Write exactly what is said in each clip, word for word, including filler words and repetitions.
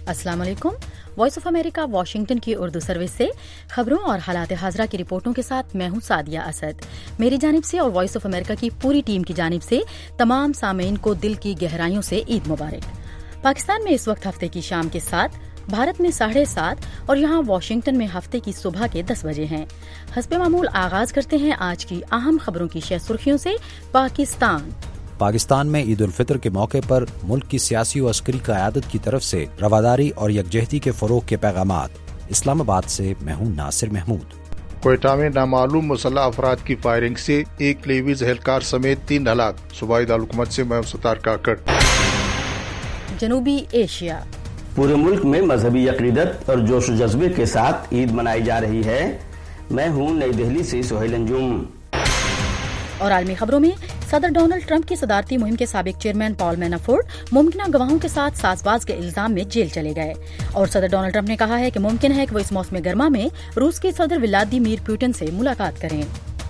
अस्सलाम वालेकुम। Voice of America Washington की उर्दू सर्विस से खबरों और हालात हाजरा की रिपोर्टों के साथ मैं हूं सादिया असद। मेरी जानिब से और वॉइस ऑफ अमेरिका की पूरी टीम की जानिब से तमाम सामीन को दिल की गहराइयों से ईद मुबारक। पाकिस्तान में इस वक्त हफ्ते की शाम के सात, भारत में साढ़े सात और यहाँ वाशिंगटन में हफ्ते की सुबह के दस बजे हैं। हस्बे मामूल आगाज करते हैं आज की अहम खबरों की शह सुर्खियों से। पाकिस्तान पाकिस्तान में ईद उल फितर के मौके पर मुल्क की सियासी और अस्करी क़यादत की तरफ से रवादारी और यकजहती के फरोग के पैगामात। इस्लामाबाद से मैं हूं नासिर महमूद। क्वेटा में नामालूम मुसल्लह अफराद की फायरिंग से एक लेवीज एहलकार समेत तीन हलाक। सूबाई दारुलहुकूमत से मैं सतार काकड़। जनूबी एशिया पूरे मुल्क में मजहबी अकीदत और जोश जज्बे के साथ ईद मनाई जा रही है। मैं हूं नई दिल्ली से सोहेल अंजुम। और आलमी खबरों में सदर डोनाल्ड ट्रंप की सदारती मुहिम के साबिक चेयरमैन पॉल मैनाफोर्ट मुमकिन गवाहों के साथ साजबाज के इल्जाम में जेल चले गए और सदर डोनाल्ड ट्रंप ने कहा है कि मुमकिन है कि वो इस मौसम गर्मा में रूस के सदर व्लादिमीर पुतिन से मुलाकात करें।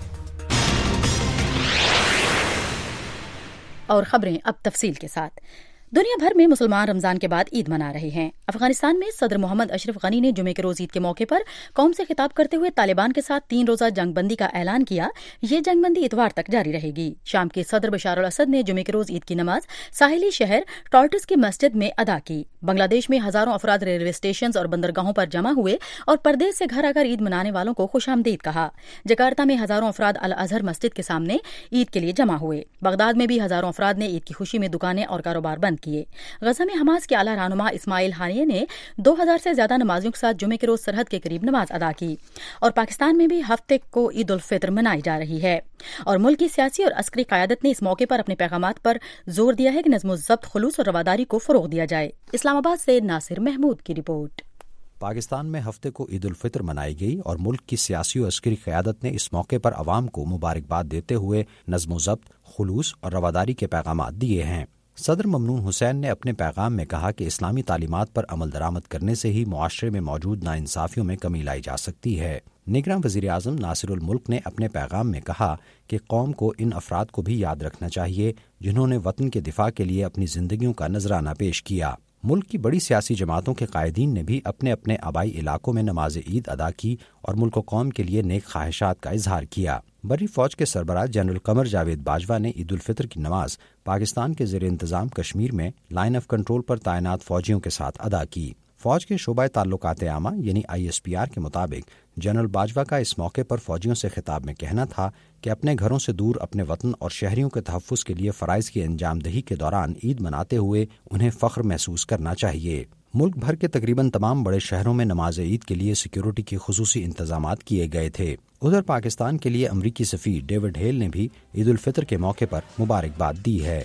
और खबरें अब तफसील के साथ। दुनिया भर में मुसलमान रमजान के बाद ईद मना रहे हैं। अफगानिस्तान में सदर मोहम्मद अशरफ गनी ने जुमे के रोज ईद के मौके पर कौम से खिताब करते हुए तालिबान के साथ तीन रोजा जंगबंदी का ऐलान किया। ये जंगबंदी इतवार तक जारी रहेगी। शाम के सदर बशार अल असद ने जुमे के रोज ईद की नमाज साहिली शहर टॉर्टस की मस्जिद में अदा की। बांग्लादेश में हजारों अफराद रेलवे स्टेशन और बंदरगाहों पर जमा हुए और परदेश से घर आकर ईद मनाने वालों को खुशामदीद कहा। जकार्ता में हजारों अफराद अल अजहर मस्जिद के सामने ईद के लिए जमा हुए। बगदाद में भी हजारों अफराद ने ईद की खुशी में दुकानें और कारोबार बंद किए। गजा में हमास के आला रहनुमा इस्माइल हानिये ने दो हजार से ज्यादा नमाजियों के साथ जुमे के रोज सरहद के करीब नमाज अदा की। और पाकिस्तान में भी हफ्ते को ईद उल फितर मनाई जा रही है और मुल्क की सियासी और अस्करी क़यादत ने इस मौके पर अपने पैगामात पर जोर दिया है कि नज़्म-ओ-ज़ब्त, खुलूस और रवादारी को फरोग दिया जाए। इस्लामाबाद से नासिर महमूद की रिपोर्ट। पाकिस्तान में हफ्ते को ईद उल फितर मनाई गई और मुल्क की सियासी और अस्करी क़यादत ने इस मौके पर अवाम को मुबारकबाद देते हुए नज़्म-ओ-ज़ब्त, खुलूस और रवादारी के पैगामात दिए हैं। सदर ममनून हुसैन ने अपने पैगाम में कहा कि इस्लामी तालीमात पर अमल दरामद करने से ही मुआशरे में मौजूद नाइंसाफियों में कमी लाई जा सकती है। निगरान वज़ीर आज़म नासिरुल मुल्क ने अपने पैगाम में कहा कि कौम को इन अफराद को भी याद रखना चाहिए जिन्होंने वतन के दिफा के लिए अपनी जिंदगियों का नजराना पेश किया। मुल्क की बड़ी सियासी जमातों के कायदीन ने भी अपने अपने आबाई इलाकों में नमाज ईद अदा की और मुल्क कौम के लिए नेक ख्वाहिशात का इजहार किया। बरी फौज के सरबराह जनरल कमर जावेद बाजवा ने ईद उल फितर की नमाज पाकिस्तान के ज़ेर इंतजाम कश्मीर में लाइन ऑफ कंट्रोल पर तैनात फौजियों के साथ अदा की। फौज के शोबा ताल्लुकात आमा यानी आई एस पी आर के मुताबिक जनरल बाजवा का इस मौके पर फौजियों से खिताब में कहना था कि अपने घरों से दूर अपने वतन और शहरियों के तहफ़्फ़ुज़ के लिए फ़राइज़ की अंजामदही के दौरान ईद मनाते हुए उन्हें फ़ख्र महसूस करना चाहिए। मुल्क भर के तकरीबन तमाम बड़े शहरों में नमाज ईद के लिए सिक्योरिटी के खुसूसी इंतजामात किए गए थे। उधर पाकिस्तान के लिए अमरीकी सफ़ीर डेविड हेल ने भी ईद उल फितर के मौके पर मुबारकबाद दी है।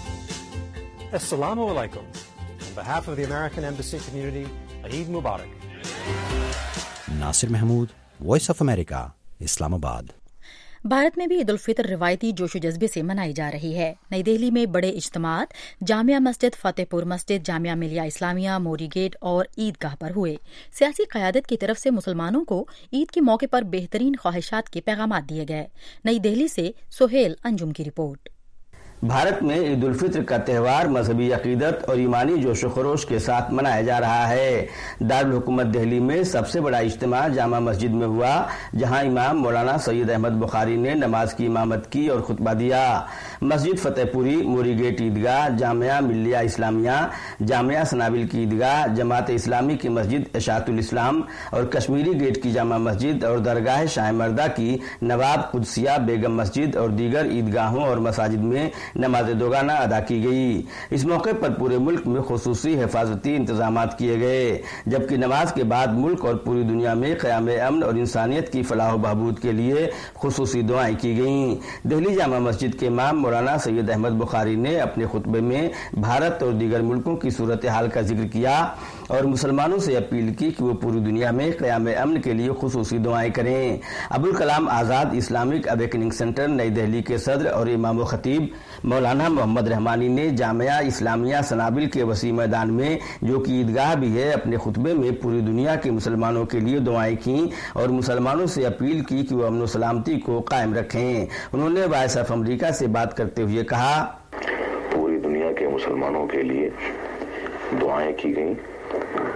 अस्सलामु अलैकुम। On behalf of the American Embassy community, Eid Mubarak. Nasir Mahmood, voice of America, Islamabad. Bharat में भी ईद उल फितर रिवायती जोश जज्बे से मनाई जा रही है। नई दिल्ली में बड़े इज्तिमात जामिया मस्जिद, फतेहपुर मस्जिद, जामिया मिलिया इस्लामिया, मोरी गेट और ईदगाह पर हुए। सियासी क़यादत की तरफ से मुसलमानों को ईद के मौके पर बेहतरीन ख्वाहिशात के पैगामात दिए गए। नई दिल्ली से सोहेल अंजुम की रिपोर्ट। भारत में ईद उल फितर का त्यौहार मजहबी अकीदत और ईमानी जोश खरोश के साथ मनाया जा रहा है। दारुल हुकूमत दिल्ली में सबसे बड़ा इज्तिमा जामा मस्जिद में हुआ, जहां इमाम मौलाना सैयद अहमद बुखारी ने नमाज की इमामत की और खुतबा दिया। मस्जिद फतेहपुरी, मोरी गेट ईदगाह, जामिया मिलिया इस्लामिया, जामिया सनाबिल की ईदगाह, जमात इस्लामी की मस्जिद इशातुल इस्लाम और कश्मीरी गेट की जामा मस्जिद और दरगाह शाह मर्दा की नवाब कुदसिया बेगम मस्जिद और दीगर ईदगाहों और मसाजिद में नमाज दोगाना अदा की गई। इस मौके पर पूरे मुल्क में खुसूसी हिफाजती इंतजामात किए गए, जबकि नमाज के बाद मुल्क और पूरी दुनिया में क़याम अमन और इंसानियत की फलाह बहबूद के लिए खुसूसी दुआएं की गईं। दिल्ली जामा मस्जिद के इमाम मौलाना सैयद अहमद बुखारी ने अपने खुतबे में भारत और दीगर मुल्कों की सूरत हाल का जिक्र किया और मुसलमानों से अपील की कि वो पूरी दुनिया में क़याम अमन के लिए खुसूसी दुआएं करें। Abul Kalam Azad Islamic awakening centre Nai Delhi के सदर और इमाम व खतीब मौलाना मोहम्मद रहमानी ने जामिया इस्लामिया सनाबिल के वसी मैदान में, जो कि ईदगाह भी है, अपने खुतबे में पूरी दुनिया के मुसलमानों के लिए दुआएं की और मुसलमानों से अपील की कि वो अमन सलामती को कायम रखें। उन्होंने वॉइस ऑफ अमेरिका से बात करते हुए कहा, पूरी दुनिया के मुसलमानों के लिए दुआएं की गई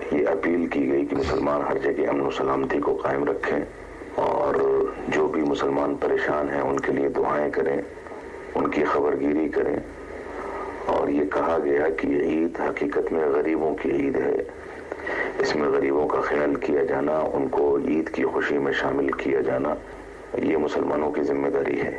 یہ اپیل کی گئی کہ مسلمان ہر جگہ امن و سلامتی کو قائم رکھیں اور جو بھی مسلمان پریشان ہیں ان کے لیے دعائیں کریں، ان کی خبرگیری کریں. اور یہ کہا گیا کہ یہ عید حقیقت میں غریبوں کی عید ہے، اس میں غریبوں کا خیال کیا جانا، ان کو عید کی خوشی میں شامل کیا جانا یہ مسلمانوں کی ذمہ داری ہے.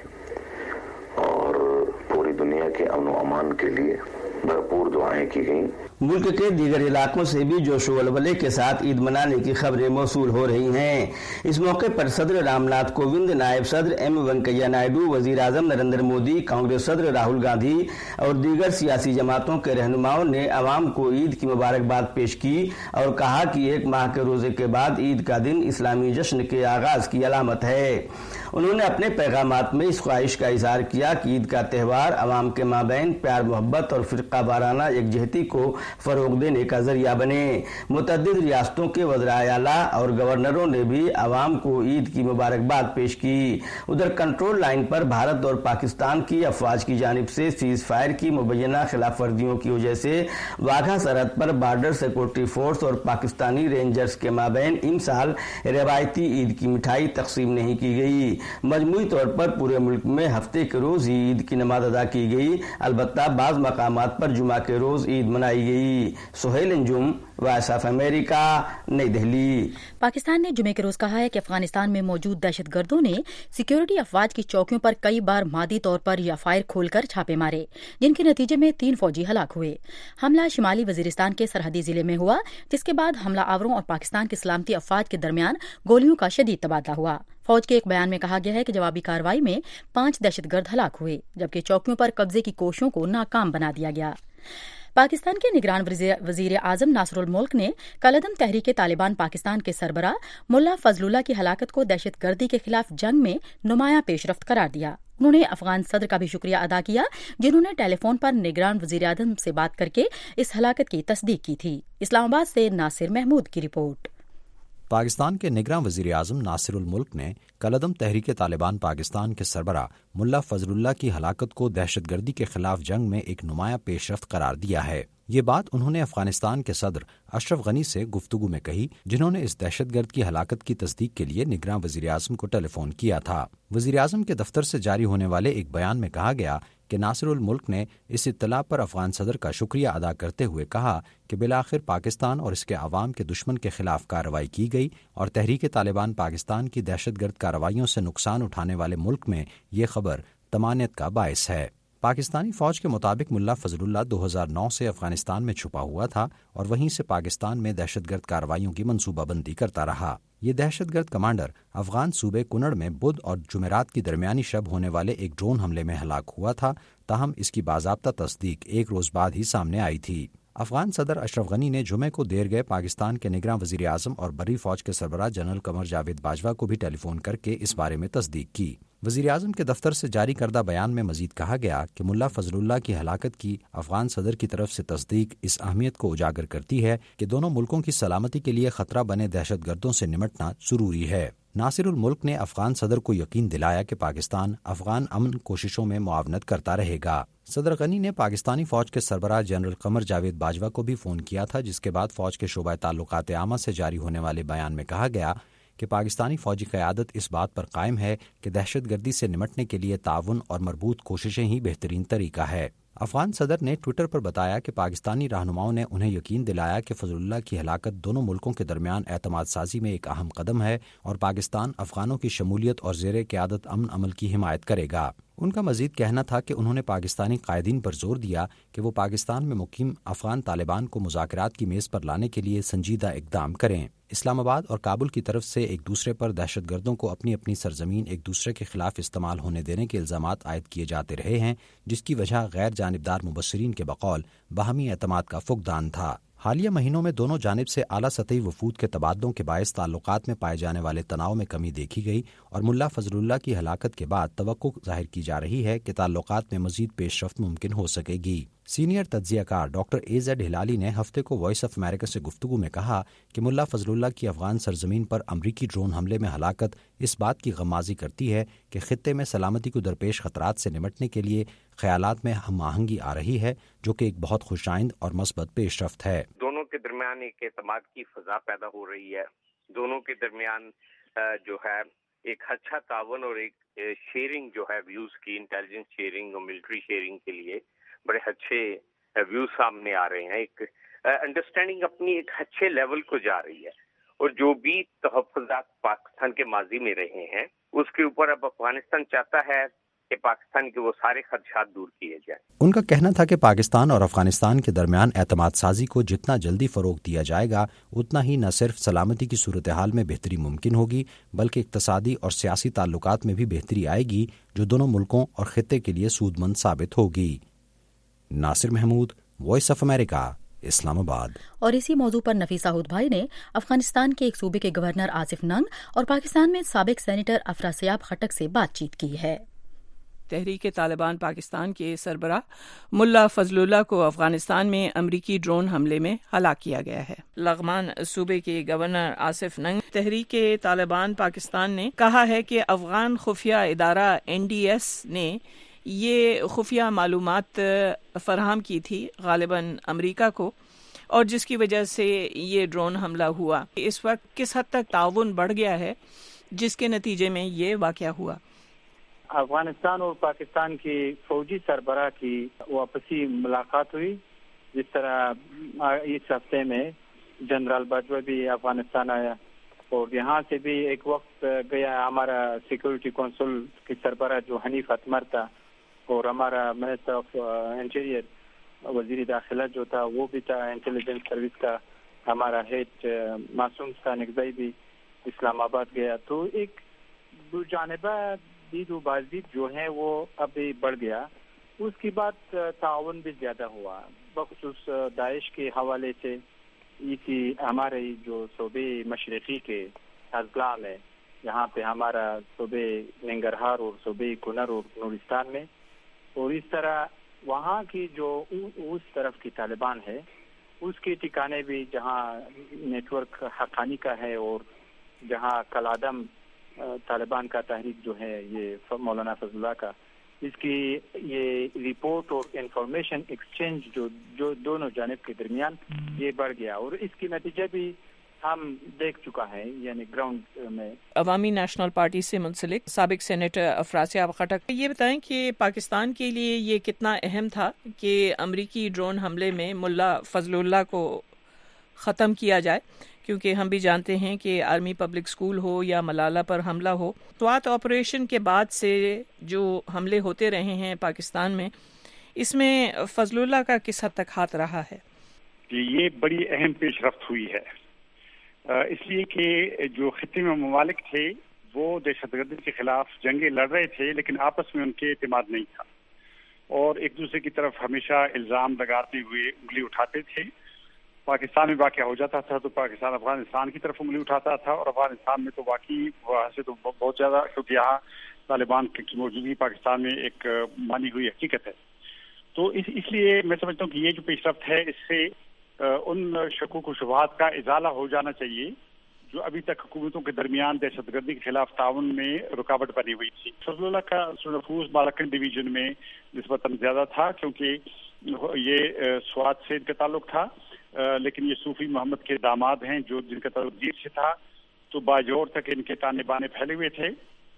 اور پوری دنیا کے امن و امان کے لیے بھرپور دعائیں کی گئیں. ملک کے دیگر علاقوں سے بھی جوش و ولولے کے ساتھ عید منانے کی خبریں موصول ہو رہی ہیں. اس موقع پر صدر رام ناتھ کووند، نائب صدر ایم وینکیا نائیڈو، وزیر اعظم نریندر مودی، کانگریس صدر راہل گاندھی اور دیگر سیاسی جماعتوں کے رہنماؤں نے عوام کو عید کی مبارکباد پیش کی اور کہا کہ ایک ماہ کے روزے کے بعد عید کا دن اسلامی جشن کے آغاز کی علامت ہے. انہوں نے اپنے پیغامات میں اس خواہش کا اظہار کیا کہ عید کا تہوار عوام کے مابین پیار محبت اور فرقہ وارانہ یکجہتی کو فروغ دینے کا ذریعہ بنے. متعدد ریاستوں کے وزرائے اعلیٰ اور گورنروں نے بھی عوام کو عید کی مبارکباد پیش کی. ادھر کنٹرول لائن پر بھارت اور پاکستان کی افواج کی جانب سے سیز فائر کی مبینہ خلاف ورزیوں کی وجہ سے واگھا سرحد پر بارڈر سیکورٹی فورس اور پاکستانی رینجرز کے مابین امسال روایتی عید کی مٹھائی تقسیم نہیں کی گئی. مجموعی طور پر پورے ملک میں ہفتے کے روز عید کی نماز ادا کی گئی، البتہ بعض مقامات پر جمعہ کے روز عید منائی گئی. Sohail Anjum, voice of America, Nai Delhi. Pakistan نے جمعے کے روز کہا ہے کہ افغانستان میں موجود دہشت گردوں نے سیکورٹی افواج کی چوکیوں پر کئی بار مادی طور پر یا فائر کھول کر چھاپے مارے، جن کے نتیجے میں تین فوجی ہلاک ہوئے. حملہ شمالی وزیرستان کے سرحدی ضلع میں ہوا، جس کے بعد حملہ آوروں اور پاکستان کی سلامتی افواج کے درمیان گولیوں کا شدید تبادلہ ہوا. فوج کے ایک بیان میں کہا گیا ہے کہ جوابی کارروائی میں پانچ دہشت گرد ہلاک ہوئے، جبکہ چوکیوں پر قبضے کی کوششوں کو ناکام بنا دیا گیا. پاکستان کے نگران وزیر اعظم ناصر الملک نے کالعدم تحریک طالبان پاکستان کے سربراہ ملا فضل اللہ کی ہلاکت کو دہشت گردی کے خلاف جنگ میں نمایاں پیش رفت قرار دیا. انہوں نے افغان صدر کا بھی شکریہ ادا کیا، جنہوں نے ٹیلی فون پر نگران وزیر اعظم سے بات کر کے اس ہلاکت کی تصدیق کی تھی. اسلام آباد سے ناصر محمود کی رپورٹ. پاکستان کے نگراں وزیر اعظم ناصر الملک نے کالعدم تحریک طالبان پاکستان کے سربراہ ملا فضل اللہ کی ہلاکت کو دہشت گردی کے خلاف جنگ میں ایک نمایاں پیش رفت قرار دیا ہے. یہ بات انہوں نے افغانستان کے صدر اشرف غنی سے گفتگو میں کہی، جنہوں نے اس دہشت گرد کی ہلاکت کی تصدیق کے لیے نگراں وزیر اعظم کو ٹیلی فون کیا تھا. وزیر اعظم کے دفتر سے جاری ہونے والے ایک بیان میں کہا گیا کہ ناصر الملک نے اس اطلاع پر افغان صدر کا شکریہ ادا کرتے ہوئے کہا کہ بالآخر پاکستان اور اس کے عوام کے دشمن کے خلاف کارروائی کی گئی اور تحریک طالبان پاکستان کی دہشت گرد کارروائیوں سے نقصان اٹھانے والے ملک میں یہ خبر طمانینت کا باعث ہے. پاکستانی فوج کے مطابق ملا فضل اللہ دو ہزار نو سے افغانستان میں چھپا ہوا تھا اور وہیں سے پاکستان میں دہشت گرد کارروائیوں کی منصوبہ بندی کرتا رہا. یہ دہشت گرد کمانڈر افغان صوبے کنڑ میں بدھ اور جمعرات کی درمیانی شب ہونے والے ایک ڈرون حملے میں ہلاک ہوا تھا، تاہم اس کی باضابطہ تصدیق ایک روز بعد ہی سامنے آئی تھی. افغان صدر اشرف غنی نے جمعے کو دیر گئے پاکستان کے نگراں وزیر اعظم اور بری فوج کے سربراہ جنرل قمر جاوید باجوہ کو بھی ٹیلی فون کر کے اس بارے میں تصدیق کی. وزیر اعظم کے دفتر سے جاری کردہ بیان میں مزید کہا گیا کہ ملا فضل اللہ کی ہلاکت کی افغان صدر کی طرف سے تصدیق اس اہمیت کو اجاگر کرتی ہے کہ دونوں ملکوں کی سلامتی کے لیے خطرہ بنے دہشت گردوں سے نمٹنا ضروری ہے. ناصر الملک نے افغان صدر کو یقین دلایا کہ پاکستان افغان امن کوششوں میں معاونت کرتا رہے گا. صدر غنی نے پاکستانی فوج کے سربراہ جنرل قمر جاوید باجوہ کو بھی فون کیا تھا، جس کے بعد فوج کے شعبہ تعلقات عامہ سے جاری ہونے والے بیان میں کہا گیا کہ پاکستانی فوجی قیادت اس بات پر قائم ہے کہ دہشت گردی سے نمٹنے کے لیے تعاون اور مربوط کوششیں ہی بہترین طریقہ ہے. افغان صدر نے ٹویٹر پر بتایا کہ پاکستانی رہنماؤں نے انہیں یقین دلایا کہ فضل اللہ کی ہلاکت دونوں ملکوں کے درمیان اعتماد سازی میں ایک اہم قدم ہے اور پاکستان افغانوں کی شمولیت اور زیر قیادت امن عمل کی حمایت کرے گا. ان کا مزید کہنا تھا کہ انہوں نے پاکستانی قائدین پر زور دیا کہ وہ پاکستان میں مقیم افغان طالبان کو مذاکرات کی میز پر لانے کے لیے سنجیدہ اقدام کریں. اسلام آباد اور کابل کی طرف سے ایک دوسرے پر دہشت گردوں کو اپنی اپنی سرزمین ایک دوسرے کے خلاف استعمال ہونے دینے کے الزامات عائد کیے جاتے رہے ہیں، جس کی وجہ غیر جانبدار مبصرین کے بقول باہمی اعتماد کا فقدان تھا. حالیہ مہینوں میں دونوں جانب سے اعلیٰ سطحی وفود کے تبادلوں کے باعث تعلقات میں پائے جانے والے تناؤ میں کمی دیکھی گئی اور ملا فضل اللہ کی ہلاکت کے بعد توقع ظاہر کی جا رہی ہے کہ تعلقات میں مزید پیش رفت ممکن ہو سکے گی. سینئر تجزیہ کار ڈاکٹر اے زیڈ ہلالی نے ہفتے کو وائس آف امریکہ سے گفتگو میں کہا کہ ملا فضل اللہ کی افغان سرزمین پر امریکی ڈرون حملے میں ہلاکت اس بات کی غمازی کرتی ہے کہ خطے میں سلامتی کو درپیش خطرات سے نمٹنے کے لیے خیالات میں ہم آہنگی آ رہی ہے، جو کہ ایک بہت خوش آئند اور مثبت پیش رفت ہے. دونوں کے کے درمیان ایک اعتماد کی فضا پیدا ہو رہی ہے. دونوں کے درمیان جو ہے ایک اچھا تعاون اور ایک شیئرنگ جو ہے ویوز کی، انٹیلیجنس شیئرنگ اور ملٹری شیئرنگ کے لیے بڑے اچھے ویوز سامنے آ رہے ہیں. ایک انڈرسٹینڈنگ اپنی ایک اچھے لیول کو جا رہی ہے، اور جو بھی تحفظات پاکستان کے ماضی میں رہے ہیں اس کے اوپر اب افغانستان چاہتا ہے کہ پاکستان کے وہ سارے خدشات دور کیے جائیں. ان کا کہنا تھا کہ پاکستان اور افغانستان کے درمیان اعتماد سازی کو جتنا جلدی فروغ دیا جائے گا اتنا ہی نہ صرف سلامتی کی صورتحال میں بہتری ممکن ہوگی بلکہ اقتصادی اور سیاسی تعلقات میں بھی بہتری آئے گی جو دونوں ملکوں اور خطے کے لیے سود مند ثابت ہوگی. Nasir Mahmood, voice of America, Islamabad. اور اسی موضوع پر نفیس داؤد بھائی نے افغانستان کے ایک صوبے کے گورنر آصف ننگ اور پاکستان میں سابق سینیٹر افراسیاب خٹک سے بات چیت کی ہے. تحریک طالبان پاکستان کے سربراہ ملا فضل اللہ کو افغانستان میں امریکی ڈرون حملے میں ہلاک کیا گیا ہے. لغمان صوبے کے گورنر آصف ننگ تحریک طالبان پاکستان نے کہا ہے کہ افغان خفیہ ادارہ این ڈی ایس نے یہ خفیہ معلومات فراہم کی تھی غالباً امریکہ کو، اور جس کی وجہ سے یہ ڈرون حملہ ہوا. اس وقت کس حد تک تعاون بڑھ گیا ہے جس کے نتیجے میں یہ واقعہ ہوا؟ افغانستان اور پاکستان کی فوجی سربراہ کی واپسی ملاقات ہوئی. جس طرح اس ہفتے میں جنرل باجوہ بھی افغانستان آیا، اور یہاں سے بھی ایک وقت گیا ہمارا سیکورٹی کونسل کی سربراہ جو حنیف اتمر تھا، اور ہمارا منسٹر آف انٹیریئر وزیر داخلہ جو تھا وہ بھی تھا، انٹیلیجنس سروس کا ہمارا ہیڈ معصوم ثانقزئی بھی اسلام آباد گیا. تو ایک دو جانبہ دید و بازدید جو ہے وہ ابھی بڑھ گیا. اس کے بعد تعاون بھی زیادہ ہوا بخصوص داعش کے حوالے سے. اسی ہمارے جو صوبے مشرقی کے اضلاع میں، یہاں پہ ہمارا صوبے ننگرہار اور صوبے کنر اور نورستان میں، اور اس طرح وہاں کی جو اس طرف کی طالبان ہے اس کے ٹھکانے بھی جہاں نیٹ ورک حقانی کا ہے، اور جہاں کلادم طالبان کا تحریک جو ہے یہ مولانا فضل اللہ کا، اس کی یہ رپورٹ اور انفارمیشن ایکسچینج جو جو دونوں جانب کے درمیان یہ بڑھ گیا، اور اس کی نتیجہ بھی ہم دیکھ چکا ہے. یعنی گراؤنڈ میں عوامی نیشنل پارٹی سے منسلک سابق سینیٹر افراسیاب خٹک، یہ بتائیں کہ پاکستان کے لیے یہ کتنا اہم تھا کہ امریکی ڈرون حملے میں ملا فضل اللہ کو ختم کیا جائے، کیونکہ ہم بھی جانتے ہیں کہ آرمی پبلک اسکول ہو یا ملالہ پر حملہ ہو، سوات آپریشن کے بعد سے جو حملے ہوتے رہے ہیں پاکستان میں، اس میں فضل اللہ کا کس حد تک ہاتھ رہا ہے؟ یہ بڑی اہم پیش رفت ہوئی ہے، اس لیے کہ جو خطے میں ممالک تھے وہ دہشت گردی کے خلاف جنگیں لڑ رہے تھے، لیکن آپس میں ان کے اعتماد نہیں تھا، اور ایک دوسرے کی طرف ہمیشہ الزام لگاتے ہوئے انگلی اٹھاتے تھے. پاکستان میں واقعہ ہو جاتا تھا تو پاکستان افغانستان کی طرف انگلی اٹھاتا تھا، اور افغانستان میں تو واقعی وہاں سے تو بہت زیادہ، کیونکہ یہاں طالبان کی موجودگی پاکستان میں ایک مانی ہوئی حقیقت ہے. تو اس اس لیے میں سمجھتا ہوں کہ یہ جو پیش رفت ہے اس سے ان شکوک و شبہات کا ازالہ ہو جانا چاہیے جو ابھی تک حکومتوں کے درمیان دہشت گردی کے خلاف تعاون میں رکاوٹ بنی ہوئی تھی. فضل اللہ کا نفوذ بالاکن ڈویژن میں نسبتاً زیادہ تھا، کیونکہ یہ سوات سے ان کا تعلق تھا، لیکن یہ صوفی محمد کے داماد ہیں جو جن کا تعلق دیر سے تھا، تو باجوڑ تک ان کے تانے بانے پھیلے ہوئے تھے.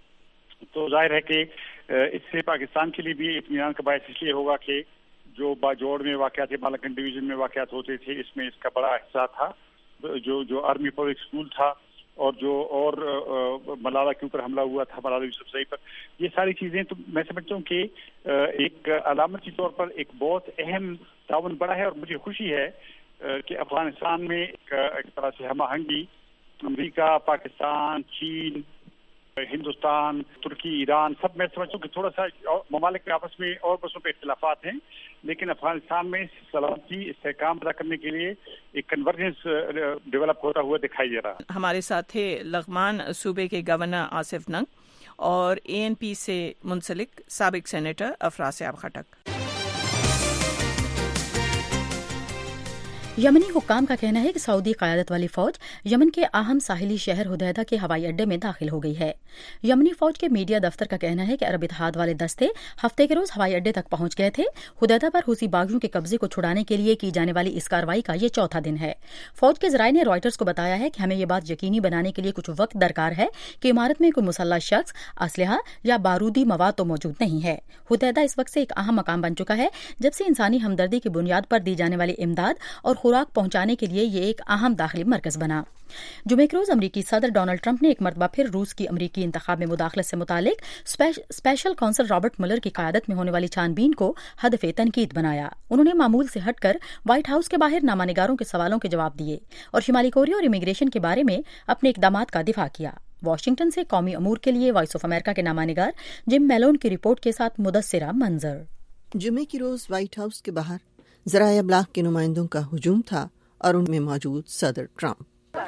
تو ظاہر ہے کہ اس سے پاکستان کے لیے بھی اطمینان کا باعث اس لیے ہوگا کہ جو باجوڑ میں واقعات، بالاکن ڈویژن میں واقعات ہوتے تھے، اس میں اس کا بڑا حصہ تھا. جو جو آرمی پبلک اسکول تھا اور جو اور ملالہ کے اوپر حملہ ہوا تھا، ملالہ یوسفزئی پر، یہ ساری چیزیں تو میں سمجھتا ہوں کہ ایک علامتی طور پر ایک بہت اہم تعاون بڑا ہے. اور مجھے خوشی ہے کہ افغانستان میں ایک طرح سے ہم آہنگی امریکہ، پاکستان، چین، ہندوستان، ترکی، ایران، سب میں سمجھتا ہوں کہ تھوڑا سا ممالک میں آپس میں اور بسوں پہ اختلافات ہیں، لیکن افغانستان میں سلامتی استحکام پیدا کرنے کے لیے ایک کنورجنس ڈیولپ ہوتا ہوا دکھائی دے رہا. ہمارے ساتھ تھے لغمان صوبے کے گورنر آصف ننگ اور اے این پی سے منسلک سابق سینیٹر افراسیاب خٹک. یمنی حکام کا کہنا ہے کہ سعودی قیادت والی فوج یمن کے اہم ساحلی شہر حدیدہ کے ہوائی اڈے میں داخل ہو گئی ہے۔ یمنی فوج کے میڈیا دفتر کا کہنا ہے کہ عرب اتحاد والے دستے ہفتے کے روز ہوائی اڈے تک پہنچ گئے تھے۔ حدیدہ پر حوثی باغیوں کے قبضے کو چھڑانے کے لیے کی جانے والی اس کارروائی کا یہ چوتھا دن ہے۔ فوج کے ذرائع نے رائٹرز کو بتایا ہے کہ ہمیں یہ بات یقینی بنانے کے لیے کچھ وقت درکار ہے کہ عمارت میں کوئی مسلح شخص، اسلحہ یا بارودی مواد تو موجود نہیں ہے۔ حدیدہ اس وقت سے ایک اہم مقام بن چکا ہے جب سے انسانی ہمدردی کی بنیاد پر دی جانے والی امداد اور خوراک پہنچانے کے لیے یہ ایک اہم داخلی مرکز بنا۔ جمعے کے روز امریکی صدر ڈونلڈ ٹرمپ نے ایک مرتبہ پھر روس کی امریکی انتخاب میں مداخلت سے متعلق اسپیشل کونسل رابرٹ ملر کی قیادت میں ہونے والی چھان بین کو ہدف تنقید بنایا۔ انہوں نے معمول سے ہٹ کر وائٹ ہاؤس کے باہر نامہ نگاروں کے سوالوں کے جواب دیے اور شمالی کوریا اور امیگریشن کے بارے میں اپنے اقدامات کا دفاع کیا۔ واشنگٹن سے قومی امور کے لیے وائس آف امریکہ کے نامہ نگار جم میلون کی رپورٹ کے ساتھ مدثرہ منظر۔ جمعے کی روز وائٹ ہاؤس کے باہر ذرائع ابلاغ کے نمائندوں کا ہجوم تھا اور ان میں موجود صدر ٹرمپ۔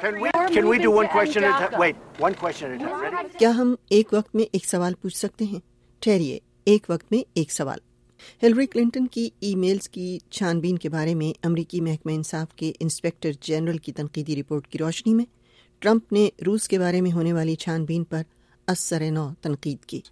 کیا ہم ایک وقت میں ایک سوال پوچھ سکتے ہیں؟ ٹھہریے، ایک وقت میں ایک سوال۔ ہلری کلنٹن کی ای میلز کی چھان بین کے بارے میں امریکی محکمہ انصاف کے انسپیکٹر جنرل کی تنقیدی رپورٹ کی روشنی میں ٹرمپ نے روس کے بارے میں ہونے والی چھان بین پر اثر نو تنقید کی۔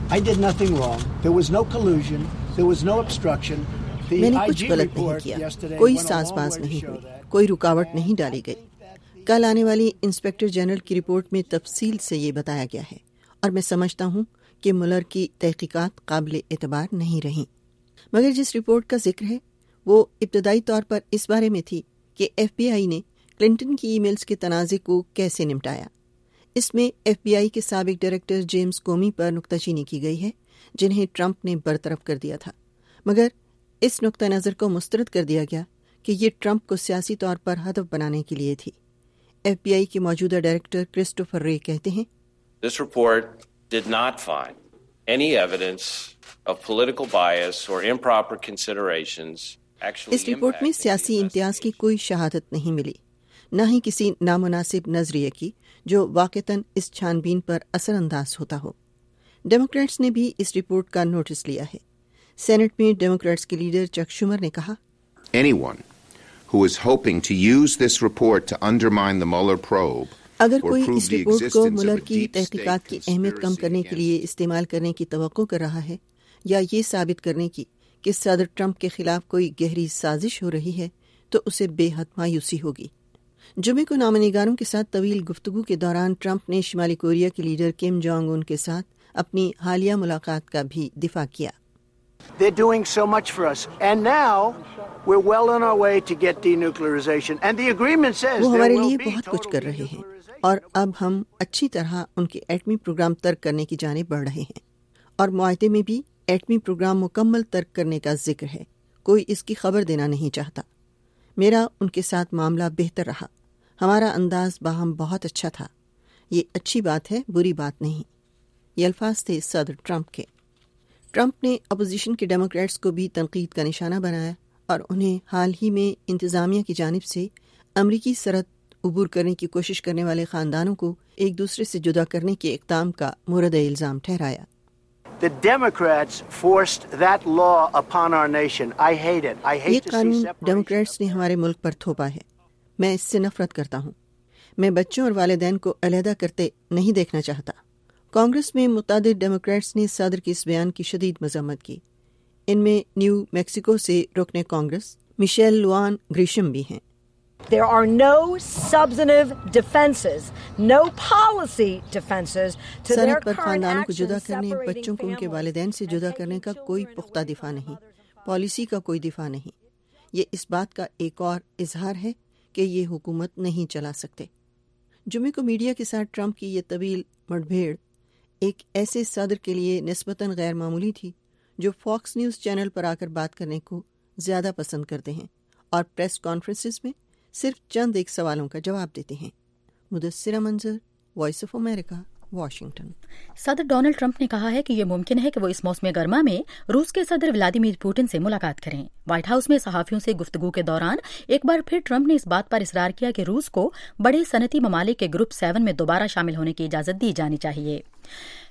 میں نے کچھ غلط نہیں کیا، کوئی ساز باز نہیں ہوئی، کوئی رکاوٹ نہیں ڈالی گئی۔ کل آنے والی انسپیکٹر جنرل کی رپورٹ میں تفصیل سے یہ بتایا گیا ہے اور میں سمجھتا ہوں کہ ملر کی تحقیقات قابل اعتبار نہیں رہیں، مگر جس رپورٹ کا ذکر ہے وہ ابتدائی طور پر اس بارے میں تھی کہ ایف بی آئی نے کلنٹن کی ای میلز کے تنازع کو کیسے نمٹایا۔ اس میں ایف بی آئی کے سابق ڈائریکٹر جیمز کومی پر نکتہ چینی کی گئی ہے جنہیں ٹرمپ نے برطرف کر دیا تھا، مگر اس نقطہ نظر کو مسترد کر دیا گیا کہ یہ ٹرمپ کو سیاسی طور پر ہدف بنانے کے لیے تھی۔ ایف بی آئی کے موجودہ ڈائریکٹر کرسٹوفر رے کہتے ہیں، This report did not find any evidence of political bias or improper considerations actually اس رپورٹ میں سیاسی امتیاز کی کوئی شہادت نہیں ملی، نہ ہی کسی نامناسب نظریے کی جو واقعتاً اس چھان بین پر اثر انداز ہوتا ہو۔ ڈیموکریٹس نے بھی اس رپورٹ کا نوٹس لیا ہے۔ سینٹ میں ڈیموکریٹس کے لیڈر چک شومر نے کہا، Anyone who is hoping to use this report to undermine the Mueller probe اگر کوئی اس رپورٹ کو ملر کی تحقیقات کی اہمیت کم کرنے کے لیے استعمال کرنے کی توقع کر رہا ہے یا یہ ثابت کرنے کی کہ صدر ٹرمپ کے خلاف کوئی گہری سازش ہو رہی ہے تو اسے بے حد مایوسی ہوگی۔ جمعے کو نامہ نگاروں کے ساتھ طویل گفتگو کے دوران ٹرمپ نے شمالی کوریا کے لیڈر کم جونگ ان کے ساتھ اپنی حالیہ ملاقات کا بھی دفاع کیا۔ They're doing so much for us, and now we're well on our way to get denuclearization. And the agreement says وہ ہمارے لیے بہت کچھ کر رہے ہیں اور اب ہم اچھی طرح ان کے ایٹمی پروگرام ترک کرنے کی جانب بڑھ رہے ہیں، اور معاہدے میں بھی ایٹمی پروگرام مکمل ترک کرنے کا ذکر ہے۔ کوئی اس کی خبر دینا نہیں چاہتا۔ میرا ان کے ساتھ معاملہ بہتر رہا، ہمارا انداز باہم بہت اچھا تھا۔ یہ اچھی بات ہے، بری بات نہیں۔ یہ الفاظ تھے صدر ٹرمپ کے۔ ٹرمپ نے اپوزیشن کے ڈیموکریٹس کو بھی تنقید کا نشانہ بنایا اور انہیں حال ہی میں انتظامیہ کی جانب سے امریکی سرحد عبور کرنے کی کوشش کرنے والے خاندانوں کو ایک دوسرے سے جدا کرنے کے اقدام کا مورد الزام ٹھہرایا۔ The Democrats forced that law upon our nation. I hate it. I hate یہ to see قانون separation. ڈیموکریٹس نے ہمارے ملک پر تھوپا ہے، میں اس سے نفرت کرتا ہوں۔ میں بچوں اور والدین کو علیحدہ کرتے نہیں دیکھنا چاہتا۔ کانگریس میں متعدد ڈیموکریٹس نے صدر کے اس بیان کی شدید مذمت کی۔ ان میں نیو میکسیکو سے رکن کانگریس میشیل لوان گریشم بھی ہیں۔ There are no substantive defenses, no policy defenses to their سرحد پر current خاندانوں کو جدا actions کرنے، separating بچوں کو ان کے والدین سے جدا کرنے کا کوئی پختہ دفاع نہیں، پالیسی کا کوئی دفاع نہیں۔ یہ اس بات کا ایک اور اظہار ہے کہ یہ حکومت نہیں چلا سکتے۔ جمعے کو میڈیا کے ساتھ ٹرمپ کی یہ طویل مڑبھیڑ ایک ایسے صدر کے لیے نسبتاً غیر معمولی تھی جو فاکس نیوز چینل پر آ کر بات کرنے کو زیادہ پسند کرتے ہیں اور پریس کانفرنسز میں صرف چند ایک سوالوں کا جواب دیتے ہیں۔ Mudassira Manzar, voice of America, Washington. صدر ڈونلڈ ٹرمپ نے کہا ہے کہ یہ ممکن ہے کہ وہ اس موسم گرما میں روس کے صدر ولادیمیر پوٹن سے ملاقات کریں۔ وائٹ ہاؤس میں صحافیوں سے گفتگو کے دوران ایک بار پھر ٹرمپ نے اس بات پر اصرار کیا کہ روس کو بڑے صنعتی ممالک کے گروپ سیون میں دوبارہ شامل ہونے کی اجازت دی جانی چاہیے۔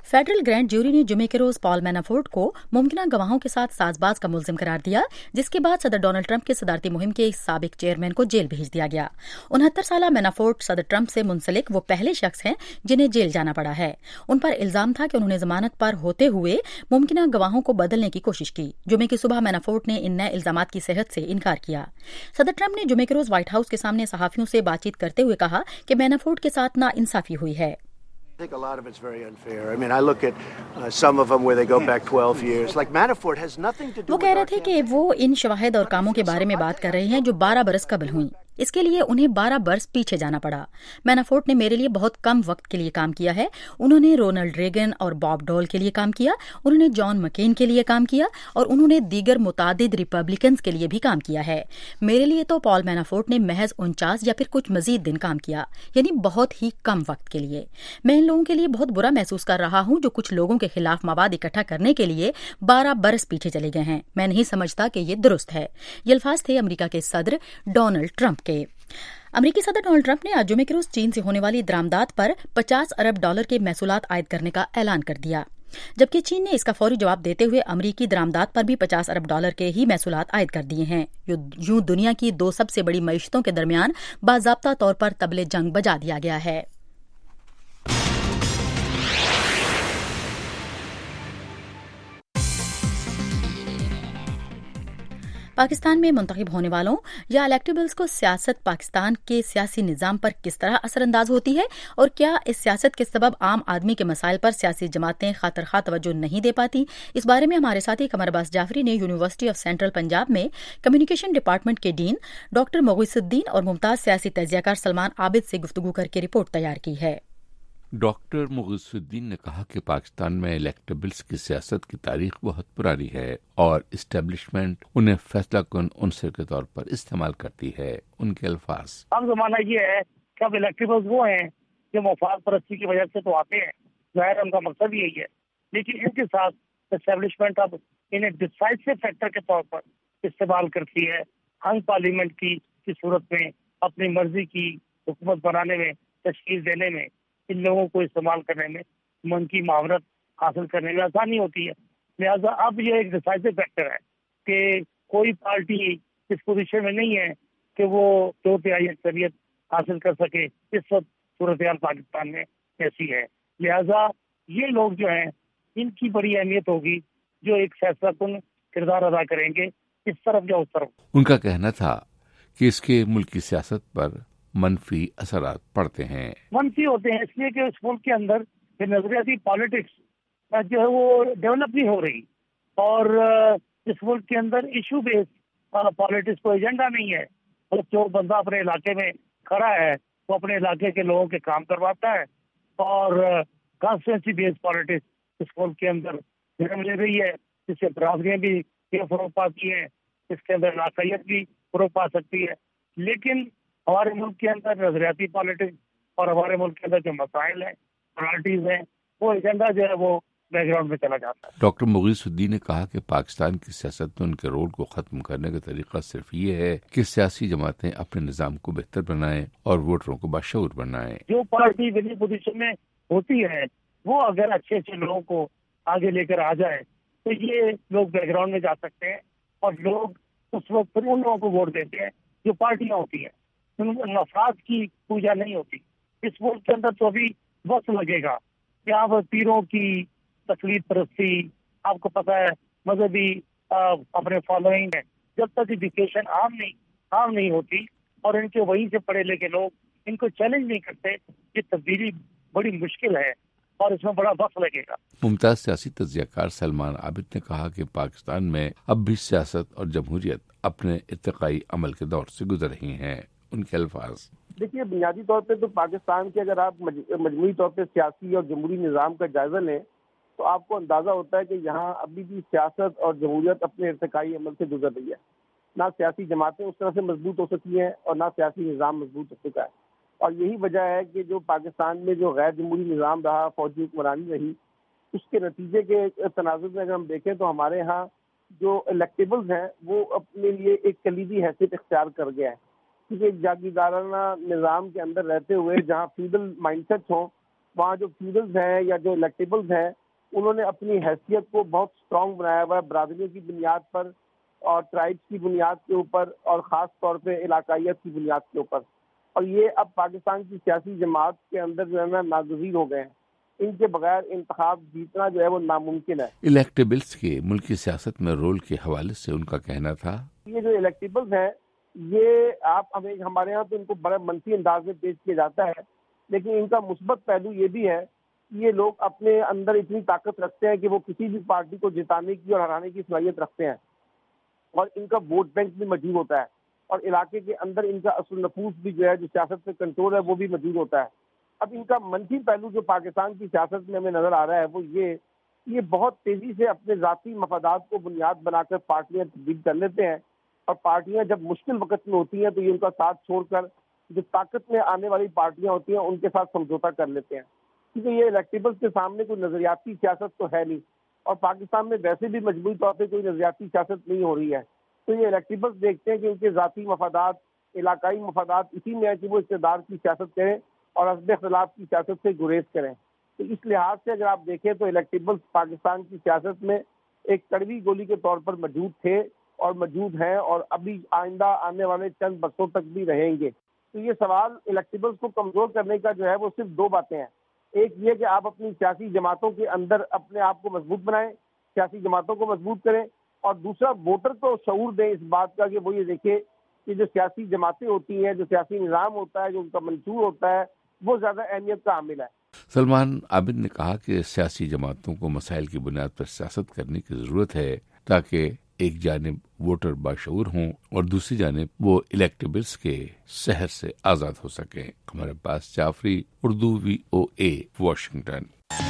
फेडरल ग्रैंड ज्यूरी ने जुमे के रोज पॉल मैनाफोर्ट को मुमकिना गवाहों के साथ साजबाज का मुलजिम करार दिया, जिसके बाद सदर डोनाल्ड ट्रंप के सदारती मुहिम के साबिक चेयरमैन को जेल भेज दिया गया। उनहत्तर साल मैनाफोर्ट सदर ट्रंप से मुंसलिक वो पहले शख्स हैं जिन्हें जेल जाना पड़ा है। उन पर इल्जाम था कि उन्होंने जमानत पर होते हुए मुमकिना गवाहों को बदलने की कोशिश की। जुमे की सुबह मैनाफोर्ट ने इन नए इल्जामात की सेहत से इनकार किया। सदर ट्रंप ने जुमे के रोज व्हाइट हाउस के सामने सहाफियों से बातचीत करते हुए कहा कि मैनाफोर्ट के साथ नाइंसाफी हुई है। I think a lot of it's very unfair. I mean, I look at uh, some of them where they go back twelve years. Like Manafort has nothing to do. वो कह रहे थे कि वो इन शवाहिद और कामों के बारे में बात कर रहे हैं जो बारह बरस कबल हुई। इसके लिए उन्हें बारह बरस पीछे जाना पड़ा। मैनाफोर्ट ने मेरे लिए बहुत कम वक्त के लिए काम किया है। उन्होंने रोनाल्ड रेगन और बॉब डोल के लिए काम किया, उन्होंने जॉन मकेन के लिए काम किया और उन्होंने दीगर मुतादिद रिपब्लिकन्स के लिए भी काम किया है। मेरे लिए तो पॉल मैनाफोर्ट ने महज उनचास या फिर कुछ मजीद दिन काम किया, यानी बहुत ही कम वक्त के लिए। मैं इन लोगों के लिए बहुत बुरा महसूस कर रहा हूं जो कुछ लोगों के खिलाफ मवाद इकट्ठा करने के लिए बारह बरस पीछे चले गए हैं। मैं नहीं समझता कि ये दुरुस्त है। ये अल्फाज थे अमेरिका के सदर डोनाल्ड ट्रंप के। अमेरिकी सदर डोनाल्ड ट्रंप ने आज जुमे के रोज चीन से होने वाली दरामदात पर पचास अरब डॉलर के महसूलात आयद करने का ऐलान कर दिया, जबकि चीन ने इसका फौरी जवाब देते हुए अमेरिकी दरामदात पर भी पचास अरब डॉलर के ही महसूलात आयद कर दिए हैं। यूं दुनिया की दो सबसे बड़ी मईशतों के दरमियान बाज़ाब्ता तौर पर तबले जंग बजा दिया गया है। पाकिस्तान में मुंतखब होने वालों या इलेक्टेबल्स को सियासत पाकिस्तान के सियासी निज़ाम पर किस तरह असरअंदाज होती है और क्या इस सियासत के सबब आम आदमी के मसाइल पर सियासी जमातें खातर खा तवज्जो नहीं दे पाती, इस बारे में हमारे साथी कमर अब्बास जाफरी ने यूनिवर्सिटी ऑफ सेंट्रल पंजाब में कम्युनिकेशन डिपार्टमेंट के डीन डॉक्टर मुगीसुद्दीन और मुमताज सियासी तजियाकार सलमान आबिद से गुफ्तगू करके रिपोर्ट तैयार की है। डॉक्टर मुगीसुद्दीन ने कहा कि पाकिस्तान में इलेक्टेबल्स की सियासत की तारीख बहुत पुरानी है और इस्टेब्लिशमेंट उन्हें फैसला कुन उनसर के तौर पर इस्तेमाल करती है। उनके अल्फाज, अब जमाना ये है कि अब इलेक्टेबल्स वो हैं जो मफाद परस्ती की वजह से तो आते हैं, जाहिर उनका मकसद यही है, लेकिन इनके साथ इस्टेब्लिशमेंट अब इन्हें डिसाइसिव फैक्टर के तौर पर इस्तेमाल करती है। हंग पार्लियामेंट की, की सूरत में अपनी मर्जी की हुकूमत बनाने में, तशकील देने में, इन लोगों को इस्तेमाल करने में, मन की मावरत हासिल करने में आसानी होती है। लिहाजा अब ये एक डिसाइसिव फैक्टर है कि कोई पार्टी इस पोजीशन में नहीं है कि वो दो तिहाई अक्सरियत हासिल कर सके। इस वक्त सूरत हाल पाकिस्तान में ऐसी है। लिहाजा ये लोग जो हैं इनकी बड़ी अहमियत होगी जो एक फैसला कुन किरदार अदा करेंगे इस तरफ या उस तरफ। उनका कहना था कि इसके मुल्क की सियासत पर मनफी असरात पड़ते हैं। मनफी होते हैं इसलिए कि इस मुल्क के अंदर नजरियाती पॉलिटिक्स जो है वो डेवलप नहीं हो रही और इस मुल्क के अंदर इशू बेस्ड पॉलिटिक्स को एजेंडा नहीं है। और जो बंदा अपने इलाके में खड़ा है वो अपने इलाके के लोगों के काम करवाता है और कॉन्स्टिट्यूंसी बेस्ड पॉलिटिक्स इस मुल्क के अंदर जन्म ले रही है, जिससे बरादरियाँ भी ये फरोग पाती हैं, इसके अंदर इलाकायत भी फरोग पा सकती है। लेकिन हमारे मुल्क के अंदर नजरियाती पॉलिटिक्स और हमारे मुल्क के अंदर जो मसाइल हैं, प्रायोरिटीज हैं, वो एजेंडा जो है वो बैकग्राउंड में चला जाता है। डॉक्टर मुगीसुद्दीन ने कहा कि पाकिस्तान की सियासत में उनके रोल को खत्म करने का तरीका सिर्फ ये है कि सियासी जमातें अपने निजाम को बेहतर बनाएं और वोटरों को बाशऊर बनाएं। जो पार्टी विनिंग पोजीशन में होती है वो अगर अच्छे अच्छे लोगों को आगे लेकर आ जाए तो ये लोग बैकग्राउंड में जा सकते हैं और लोग उस वक्त फिर उन लोगों को वोट देते हैं जो पार्टियां होती हैं। नफरात की पूजा नहीं होती। इस मुल्क के अंदर तो अभी वक्त लगेगा कि आप पीरों की तकलीफ परस्ती, आपको पता है मजहबी अपने फॉलोइंग है, जब तक एजुकेशन आम नहीं आम नहीं होती और इनके वहीं से पढ़े लिखे लोग इनको चैलेंज नहीं करते, ये तब्दीली बड़ी मुश्किल है और इसमें बड़ा वक्त लगेगा। मुमताज सियासी तजियाकार सलमान आबिद ने कहा कि पाकिस्तान में अब भी सियासत और जमहूरियत अपने इर्तिकाई अमल के दौर से गुजर रही हैं। उनके अल्फाज, देखिए बुनियादी तौर पे तो पाकिस्तान के अगर आप मजमूई तौर पे सियासी और जमहूरी निज़ाम का जायजा लें तो आपको अंदाजा होता है कि यहाँ अभी भी सियासत और जमहूरियत अपने इर्तिकाई अमल से गुजर रही है। ना सियासी जमातें उस तरह से मजबूत हो सकी हैं और ना सियासी निज़ाम मजबूत हो चुका है। और यही वजह है कि जो पाकिस्तान में जो गैर जमहूरी निज़ाम रहा, फौजी हुक्मरानी रही, उसके नतीजे के तनाजुर में अगर हम देखें तो हमारे यहाँ जो इलेक्टेबल्स हैं वो अपने लिए एक कलीदी हैसियत इख्तियार कर गया है। क्योंकि एक जागीरदाराना निज़ाम के अंदर रहते हुए जहाँ फीडल माइंडसेट हों وہاں جو فیوڈلز ہیں یا جو الیکٹیبلز ہیں انہوں نے اپنی حیثیت کو بہت اسٹرانگ بنایا ہوا ہے برادریوں کی بنیاد پر اور ٹرائبس کی بنیاد کے اوپر اور خاص طور پہ علاقائیت کی بنیاد کے اوپر. اور یہ اب پاکستان کی سیاسی جماعت کے اندر جو ہے نا ناگزیر ہو گئے ہیں. ان کے بغیر انتخاب جیتنا جو ہے وہ ناممکن ہے. الیکٹیبلز کے ملکی سیاست میں رول کے حوالے سے ان کا کہنا تھا یہ جو الیکٹیبلز ہیں یہ آپ ہمیں ہمارے یہاں تو ان کو بڑے منفی انداز میں پیش کیا جاتا ہے، لیکن ان کا مثبت پہلو یہ بھی ہے کہ یہ لوگ اپنے اندر اتنی طاقت رکھتے ہیں کہ وہ کسی بھی پارٹی کو جتانے کی اور ہرانے کی صلاحیت رکھتے ہیں اور ان کا ووٹ بینک بھی موجود ہوتا ہے اور علاقے کے اندر ان کا اصل نفوذ بھی جو ہے جو سیاست پہ کنٹرول ہے وہ بھی موجود ہوتا ہے. اب ان کا منفی پہلو جو پاکستان کی سیاست میں ہمیں نظر آ رہا ہے وہ یہ یہ بہت تیزی سے اپنے ذاتی مفادات کو بنیاد بنا کر پارٹیاں تبدیل کر لیتے ہیں اور پارٹیاں جب مشکل وقت میں ہوتی ہیں تو یہ ان کا ساتھ چھوڑ کر جو طاقت میں آنے والی پارٹیاں ہوتی ہیں ان کے ساتھ سمجھوتا کر لیتے ہیں، کیونکہ یہ الیکٹیبلز کے سامنے کوئی نظریاتی سیاست تو ہے نہیں اور پاکستان میں ویسے بھی مجموعی طور پہ کوئی نظریاتی سیاست نہیں ہو رہی ہے. تو یہ الیکٹیبلز دیکھتے ہیں کہ ان کے ذاتی مفادات علاقائی مفادات اسی میں ہے کہ وہ اقتدار کی سیاست کریں اور حزب اختلاف کی سیاست سے گریز کریں. تو اس لحاظ سے اگر آپ دیکھیں تو الیکٹیبلز پاکستان کی سیاست میں ایک کڑوی گولی کے طور پر موجود تھے اور موجود ہیں اور ابھی آئندہ آنے والے چند برسوں تک بھی رہیں گے. تو یہ سوال الیکٹیبلز کو کمزور کرنے کا جو ہے وہ صرف دو باتیں ہیں. ایک یہ کہ آپ اپنی سیاسی جماعتوں کے اندر اپنے آپ کو مضبوط بنائیں، سیاسی جماعتوں کو مضبوط کریں، اور دوسرا ووٹر کو شعور دیں اس بات کا کہ وہ یہ دیکھے کہ جو سیاسی جماعتیں ہوتی ہیں، جو سیاسی نظام ہوتا ہے، جو ان کا منشور ہوتا ہے وہ زیادہ اہمیت کا حامل ہے. سلمان عابد نے کہا کہ سیاسی جماعتوں کو مسائل کی بنیاد پر سیاست کرنے کی ضرورت ہے تاکہ ایک جانب ووٹر باشعور ہوں اور دوسری جانب وہ الیکٹیبلز کے سحر سے آزاد ہو سکیں. ہمارے پاس Jafri, Urdu V O A, Washington.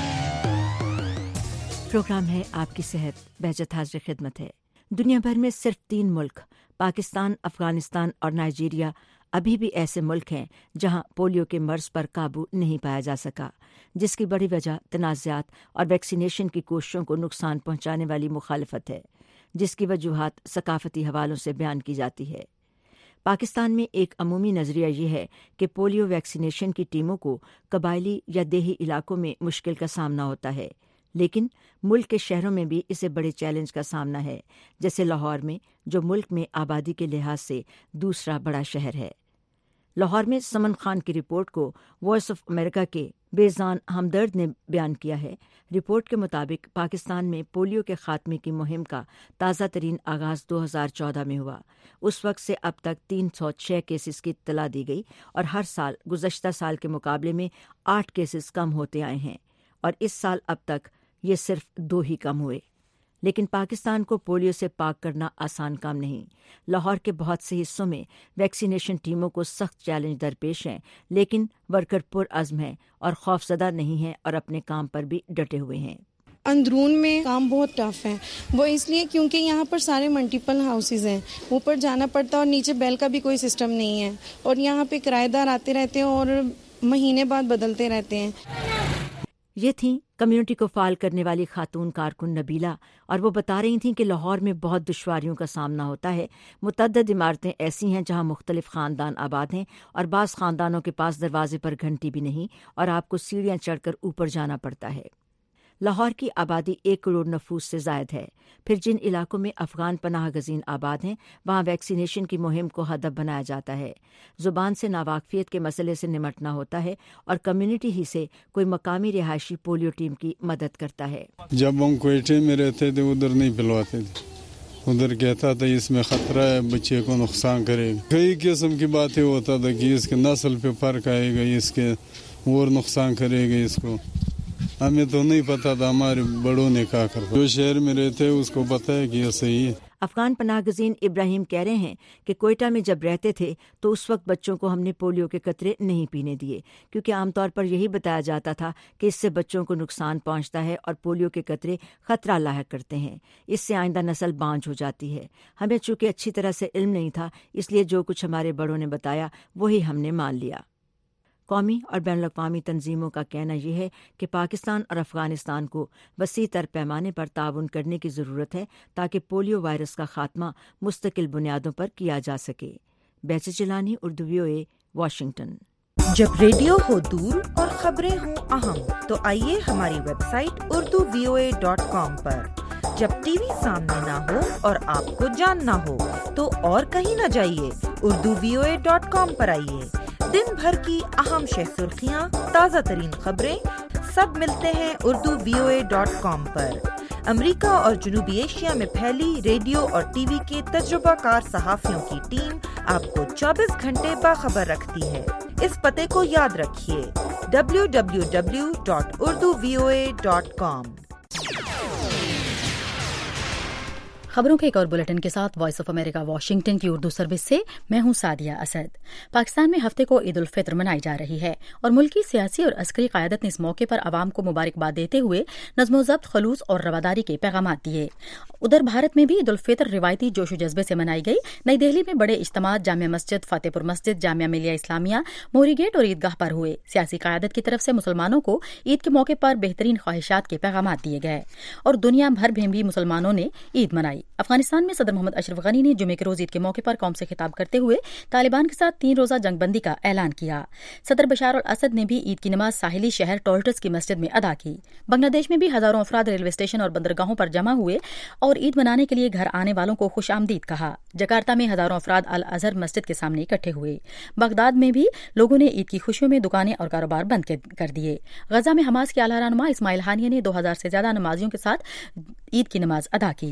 Programme ہے آپ کی صحت. بہجت حاضر خدمت ہے. دنیا بھر میں صرف تین ملک پاکستان، افغانستان اور نائجیریا ابھی بھی ایسے ملک ہیں جہاں پولیو کے مرض پر قابو نہیں پایا جا سکا، جس کی بڑی وجہ تنازعات اور ویکسینیشن کی کوششوں کو نقصان پہنچانے والی مخالفت ہے، جس کی وجوہات ثقافتی حوالوں سے بیان کی جاتی ہے. پاکستان میں ایک عمومی نظریہ یہ ہے کہ پولیو ویکسینیشن کی ٹیموں کو قبائلی یا دیہی علاقوں میں مشکل کا سامنا ہوتا ہے، لیکن ملک کے شہروں میں بھی اسے بڑے چیلنج کا سامنا ہے، جیسے لاہور میں، جو ملک میں آبادی کے لحاظ سے دوسرا بڑا شہر ہے. لاہور میں سمن خان کی رپورٹ کو وائس آف امریکہ کے بیزان ہمدرد نے بیان کیا ہے. رپورٹ کے مطابق پاکستان میں پولیو کے خاتمے کی مہم کا تازہ ترین آغاز دو ہزار چودہ میں ہوا. اس وقت سے اب تک تین سو چھ کیسز کی اطلاع دی گئی اور ہر سال گزشتہ سال کے مقابلے میں آٹھ کیسز کم ہوتے آئے ہیں اور اس سال اب تک یہ صرف دو ہی کم ہوئے. لیکن پاکستان کو پولیو سے پاک کرنا آسان کام نہیں. لاہور کے بہت سے حصوں میں ویکسینیشن ٹیموں کو سخت چیلنج درپیش ہیں، لیکن ورکر پر عزم ہیں اور خوفزدہ نہیں ہیں اور اپنے کام پر بھی ڈٹے ہوئے ہیں. اندرون میں کام بہت ٹف ہے، وہ اس لیے کیونکہ یہاں پر سارے ملٹیپل ہاؤسز ہیں، اوپر جانا پڑتا ہے اور نیچے بیل کا بھی کوئی سسٹم نہیں ہے اور یہاں پہ کرایہ دار آتے رہتے ہیں اور مہینے بعد بدلتے رہتے ہیں. یہ تھیں کمیونٹی کو فعال کرنے والی خاتون کارکن نبیلہ، اور وہ بتا رہی تھیں کہ لاہور میں بہت دشواریوں کا سامنا ہوتا ہے. متعدد عمارتیں ایسی ہیں جہاں مختلف خاندان آباد ہیں اور بعض خاندانوں کے پاس دروازے پر گھنٹی بھی نہیں اور آپ کو سیڑھیاں چڑھ کر اوپر جانا پڑتا ہے. لاہور کی آبادی ایک کروڑ نفوس سے زائد ہے. پھر جن علاقوں میں افغان پناہ گزین آباد ہیں وہاں ویکسینیشن کی مہم کو ہدف بنایا جاتا ہے. زبان سے ناواقفیت کے مسئلے سے نمٹنا ہوتا ہے اور کمیونٹی ہی سے کوئی مقامی رہائشی پولیو ٹیم کی مدد کرتا ہے. جب ہم کوئٹے میں رہتے تھے ادھر نہیں پلواتے تھے، ادھر کہتا تھا اس میں خطرہ ہے، بچے کو نقصان کرے گا. کئی قسم کی باتیں ہوتا تھا کہ اس کے نسل پہ فرق آئے گا، اس کے اور نقصان کرے گا. اس کو ہمیں تو نہیں پتا تھا، ہمارے بڑوں نے کہا کرتا. جو شہر میں رہتے ہیں اس کو پتا ہے کہ یہ صحیح ہے. افغان پناہ گزین ابراہیم کہہ رہے ہیں کہ کوئٹہ میں جب رہتے تھے تو اس وقت بچوں کو ہم نے پولیو کے قطرے نہیں پینے دیے، کیونکہ عام طور پر یہی بتایا جاتا تھا کہ اس سے بچوں کو نقصان پہنچتا ہے اور پولیو کے قطرے خطرہ لاحق کرتے ہیں، اس سے آئندہ نسل بانجھ ہو جاتی ہے. ہمیں چونکہ اچھی طرح سے علم نہیں تھا، اس لیے جو کچھ ہمارے بڑوں نے بتایا وہی ہم نے مان لیا. قومی اور بین الاقوامی تنظیموں کا کہنا یہ ہے کہ پاکستان اور افغانستان کو وسیع تر پیمانے پر تعاون کرنے کی ضرورت ہے تاکہ پولیو وائرس کا خاتمہ مستقل بنیادوں پر کیا جا سکے. بیچ Jilani, Urdu V O A, Washington. جب ریڈیو ہو دور اور خبریں ہوں اہم تو آئیے ہماری website Urdu V O A dot com پر۔ جب ٹی وی سامنے نہ ہو اور آپ کو جاننا ہو تو اور کہیں نہ جائیے، Urdu V O A dot com پر آئیے۔ دن بھر کی اہم شہ سرخیاں، تازہ ترین خبریں سب ملتے ہیں Urdu V O A dot com پر۔ امریکہ اور جنوبی ایشیا میں پھیلی ریڈیو اور ٹی وی کے تجربہ کار صحافیوں کی ٹیم آپ کو چوبیس گھنٹے باخبر رکھتی ہے۔ اس پتے کو یاد رکھیے، W W W dot Urdu V O A dot com. خبروں کے ایک اور بلیٹن کے ساتھ وائس آف امریکہ واشنگٹن کی اردو سروس سے میں ہوں سعدیہ اسد۔ پاکستان میں ہفتے کو عید الفطر منائی جا رہی ہے اور ملکی سیاسی اور عسکری قیادت نے اس موقع پر عوام کو مبارکباد دیتے ہوئے نظم و ضبط، خلوص اور رواداری کے پیغامات دیے۔ ادھر بھارت میں بھی عید الفطر روایتی جوش و جذبے سے منائی گئی۔ نئی دہلی میں بڑے اجتماعات جامع مسجد، فتح پور مسجد، جامعہ ملیہ اسلامیہ، موری گیٹ اور عیدگاہ پر ہوئے۔ سیاسی قیادت کی طرف سے مسلمانوں کو عید کے موقع پر بہترین خواہشات کے پیغامات دیے گئے اور دنیا بھر میں بھی مسلمانوں نے عید منائی۔ افغانستان میں صدر محمد اشرف غنی نے جمعے کے روز عید کے موقع پر قوم سے خطاب کرتے ہوئے طالبان کے ساتھ تین روزہ جنگ بندی کا اعلان کیا۔ صدر بشار الاسد نے بھی عید کی نماز ساحلی شہر ٹولٹس کی مسجد میں ادا کی۔ بنگلہ دیش میں بھی ہزاروں افراد ریلوے اسٹیشن اور بندرگاہوں پر جمع ہوئے اور عید منانے کے لیے گھر آنے والوں کو خوش آمدید کہا۔ جکارتا میں ہزاروں افراد الازہر مسجد کے سامنے اکٹھے ہوئے۔ بغداد میں بھی لوگوں نے عید کی خوشیوں میں دکانیں اور کاروبار بند کر دیے۔ غزہ میں حماس کے اعلیٰ رہنما اسماعیل ہانیہ نے دو ہزار سے زیادہ نمازیوں کے ساتھ عید کی نماز ادا کی۔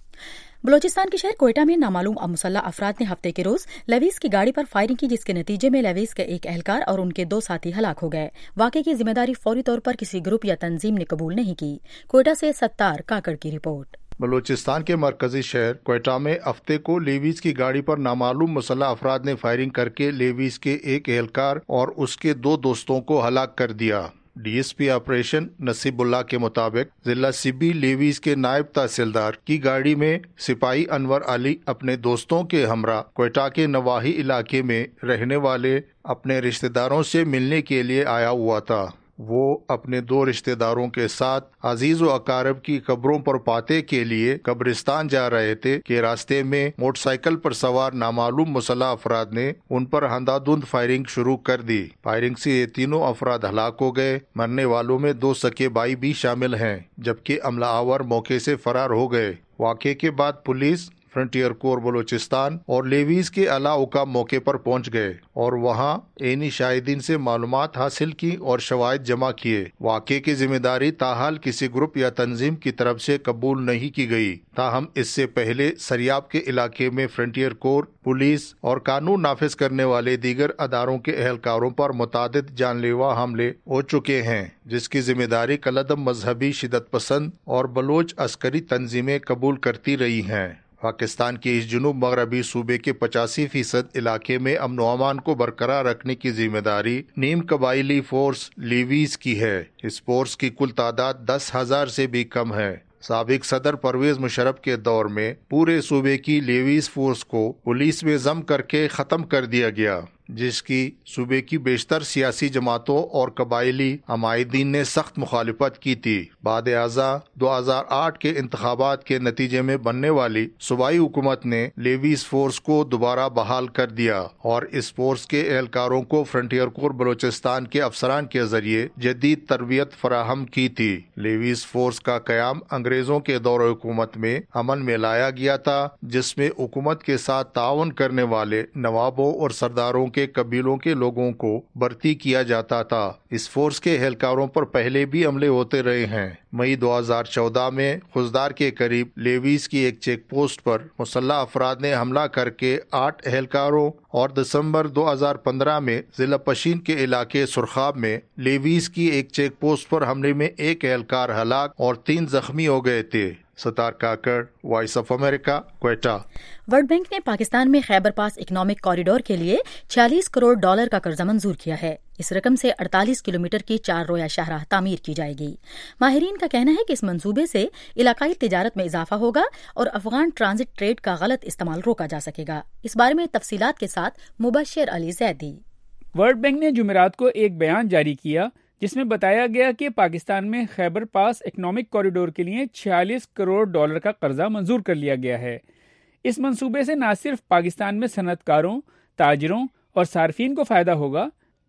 بلوچستان کے شہر کوئٹہ میں نامعلوم مسلح افراد نے ہفتے کے روز لیویز کی گاڑی پر فائرنگ کی، جس کے نتیجے میں لیویز کے ایک اہلکار اور ان کے دو ساتھی ہلاک ہو گئے۔ واقعے کی ذمہ داری فوری طور پر کسی گروپ یا تنظیم نے قبول نہیں کی۔ کوئٹہ سے ستار کاکڑ کی رپورٹ۔ بلوچستان کے مرکزی شہر کوئٹہ میں ہفتے کو لیویز کی گاڑی پر نامعلوم مسلح افراد نے فائرنگ کر کے لیویز کے ایک اہلکار اور اس کے دو دوستوں کو ہلاک کر دیا۔ ڈی ایس پی آپریشن نصیب اللہ کے مطابق ضلع سبی لیویز کے نائب تحصیلدار کی گاڑی میں سپاہی انور علی اپنے دوستوں کے ہمراہ کوئٹہ کے نواحی علاقے میں رہنے والے اپنے رشتہ داروں سے ملنے کے لیے آیا ہوا تھا۔ وہ اپنے دو رشتہ داروں کے ساتھ عزیز و اقارب کی قبروں پر پاتے کے لیے قبرستان جا رہے تھے کہ راستے میں موٹر سائیکل پر سوار نامعلوم مسلح افراد نے ان پر اندھادھند فائرنگ شروع کر دی۔ فائرنگ سے یہ تینوں افراد ہلاک ہو گئے۔ مرنے والوں میں دو سکے بھائی بھی شامل ہیں، جبکہ عملہ آور موقع سے فرار ہو گئے۔ واقعے کے بعد پولیس، فرنٹیئر کور بلوچستان اور لیویز کے اعلیٰ حکام موقع پر پہنچ گئے اور وہاں عینی شاہدین سے معلومات حاصل کی اور شواہد جمع کیے۔ واقعے کی ذمہ داری تاحال کسی گروپ یا تنظیم کی طرف سے قبول نہیں کی گئی، تاہم اس سے پہلے سریاب کے علاقے میں فرنٹیئر کور، پولیس اور قانون نافذ کرنے والے دیگر اداروں کے اہلکاروں پر متعدد جان لیوا حملے ہو چکے ہیں، جس کی ذمہ داری کالعدم مذہبی شدت پسند اور بلوچ عسکری تنظیمیں قبول کرتی رہی ہیں۔ پاکستان کے اس جنوب مغربی صوبے کے پچاسی فیصد علاقے میں امن و امان کو برقرار رکھنے کی ذمہ داری نیم قبائلی فورس لیویز کی ہے۔ اس فورس کی کل تعداد دس ہزار سے بھی کم ہے۔ سابق صدر پرویز مشرف کے دور میں پورے صوبے کی لیویز فورس کو پولیس میں ضم کر کے ختم کر دیا گیا، جس کی صوبے کی بیشتر سیاسی جماعتوں اور قبائلی عمائدین نے سخت مخالفت کی تھی۔ بعد ازاں دو ہزار آٹھ کے انتخابات کے نتیجے میں بننے والی صوبائی حکومت نے لیویز فورس کو دوبارہ بحال کر دیا اور اس فورس کے اہلکاروں کو فرنٹیئر کور بلوچستان کے افسران کے ذریعے جدید تربیت فراہم کی تھی۔ لیویز فورس کا قیام انگریزوں کے دور حکومت میں عمل میں لایا گیا تھا، جس میں حکومت کے ساتھ تعاون کرنے والے نوابوں اور سرداروں کے قبیلوں کے لوگوں کو بھرتی کیا جاتا تھا۔ اس فورس کے اہلکاروں پر پہلے بھی حملے ہوتے رہے ہیں۔ مئی دو ہزار چودہ میں خزدار کے قریب لیویز کی ایک چیک پوسٹ پر مسلح افراد نے حملہ کر کے آٹھ اہلکاروں اور دسمبر دو ہزار پندرہ میں ضلع پشین کے علاقے سرخاب میں لیویز کی ایک چیک پوسٹ پر حملے میں ایک اہلکار ہلاک اور تین زخمی ہو گئے تھے۔ Sattar Kakar, voice of America, Quetta. World bank نے پاکستان میں خیبر پاس اکنامک کوریڈور کے لیے چھیالیس کروڑ ڈالر کا قرضہ منظور کیا ہے۔ اس رقم سے اڑتالیس کلومیٹر کی چار رویا شاہراہ تعمیر کی جائے گی۔ ماہرین کا کہنا ہے کہ اس منصوبے سے علاقائی تجارت میں اضافہ ہوگا اور افغان ٹرانزٹ ٹریڈ کا غلط استعمال روکا جا سکے گا۔ اس بارے میں تفصیلات کے ساتھ مبشر علی زیدی۔ ورلڈ بینک نے جمعرات کو ایک بیان جاری کیا جس میں بتایا گیا کہ پاکستان میں خیبر پاس اکنامک کوریڈور کے لیے چھیالیس کروڑ ڈالر کا قرضہ منظور کر لیا گیا ہے۔ اس منصوبے سے نہ صرف پاکستان میں صنعت کاروں، تاجروں اور صارفین کو فائدہ ہوگا،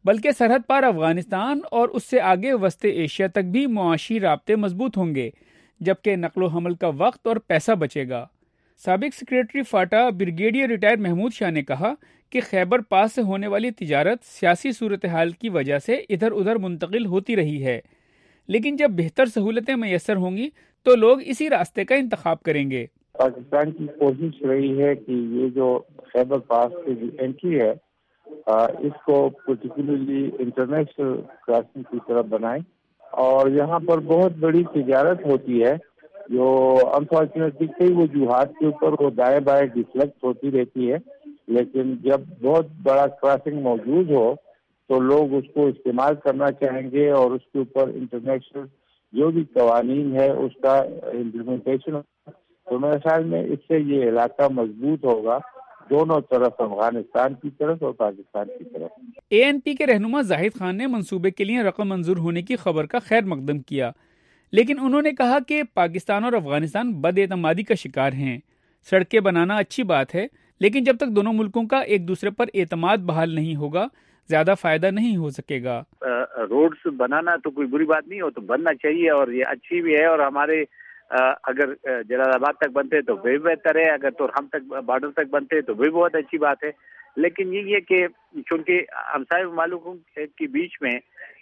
بلکہ سرحد پار افغانستان اور اس سے آگے وسط ایشیا تک بھی معاشی رابطے مضبوط ہوں گے، جبکہ نقل و حمل کا وقت اور پیسہ بچے گا۔ سابق secretary FATA brigadier retire Mahmood Shah نے کہا کہ خیبر پاس سے ہونے والی تجارت سیاسی صورتحال کی وجہ سے ادھر ادھر منتقل ہوتی رہی ہے، لیکن جب بہتر سہولتیں میسر ہوں گی تو لوگ اسی راستے کا انتخاب کریں گے۔ پاکستان کی کوشش رہی ہے کہ یہ جو خیبر پاس سے جو انٹری ہے اس کو پرٹیکولرلی انٹرنیشنل کراسنگ کی طرف بنائیں، اور یہاں پر بہت بڑی تجارت ہوتی ہے جو انفارچونیٹلی کئی وجوہات کے اوپر وہ دائیں بائیں ڈسلیکٹ ہوتی رہتی ہے، لیکن جب بہت بڑا کراسنگ موجود ہو تو لوگ اس کو استعمال کرنا چاہیں گے، اور اس کے اوپر انٹرنیشنل جو بھی قوانین ہے اس کا امپلیمنٹیشن، تو میرے خیال میں اس سے یہ علاقہ مضبوط ہوگا دونوں طرف، افغانستان کی طرف اور پاکستان کی طرف۔ اے این پی کے رہنما زاہد خان نے منصوبے کے لیے رقم منظور ہونے کی خبر کا خیر مقدم کیا، لیکن انہوں نے کہا کہ پاکستان اور افغانستان بد اعتمادی کا شکار ہیں۔ سڑکیں بنانا اچھی بات ہے، لیکن جب تک دونوں ملکوں کا ایک دوسرے پر اعتماد بحال نہیں ہوگا زیادہ فائدہ نہیں ہو سکے گا۔ روڈز بنانا تو کوئی بری بات نہیں ہو، تو بننا چاہیے، اور یہ اچھی بھی ہے، اور ہمارے اگر جلال آباد تک بنتے تو بھی بہتر ہے، اگر تو ہم تک بارڈر تک بنتے تو بھی بہت اچھی بات ہے، لیکن یہ ہے کہ چونکہ ہمسائے ممالکوں کے بیچ میں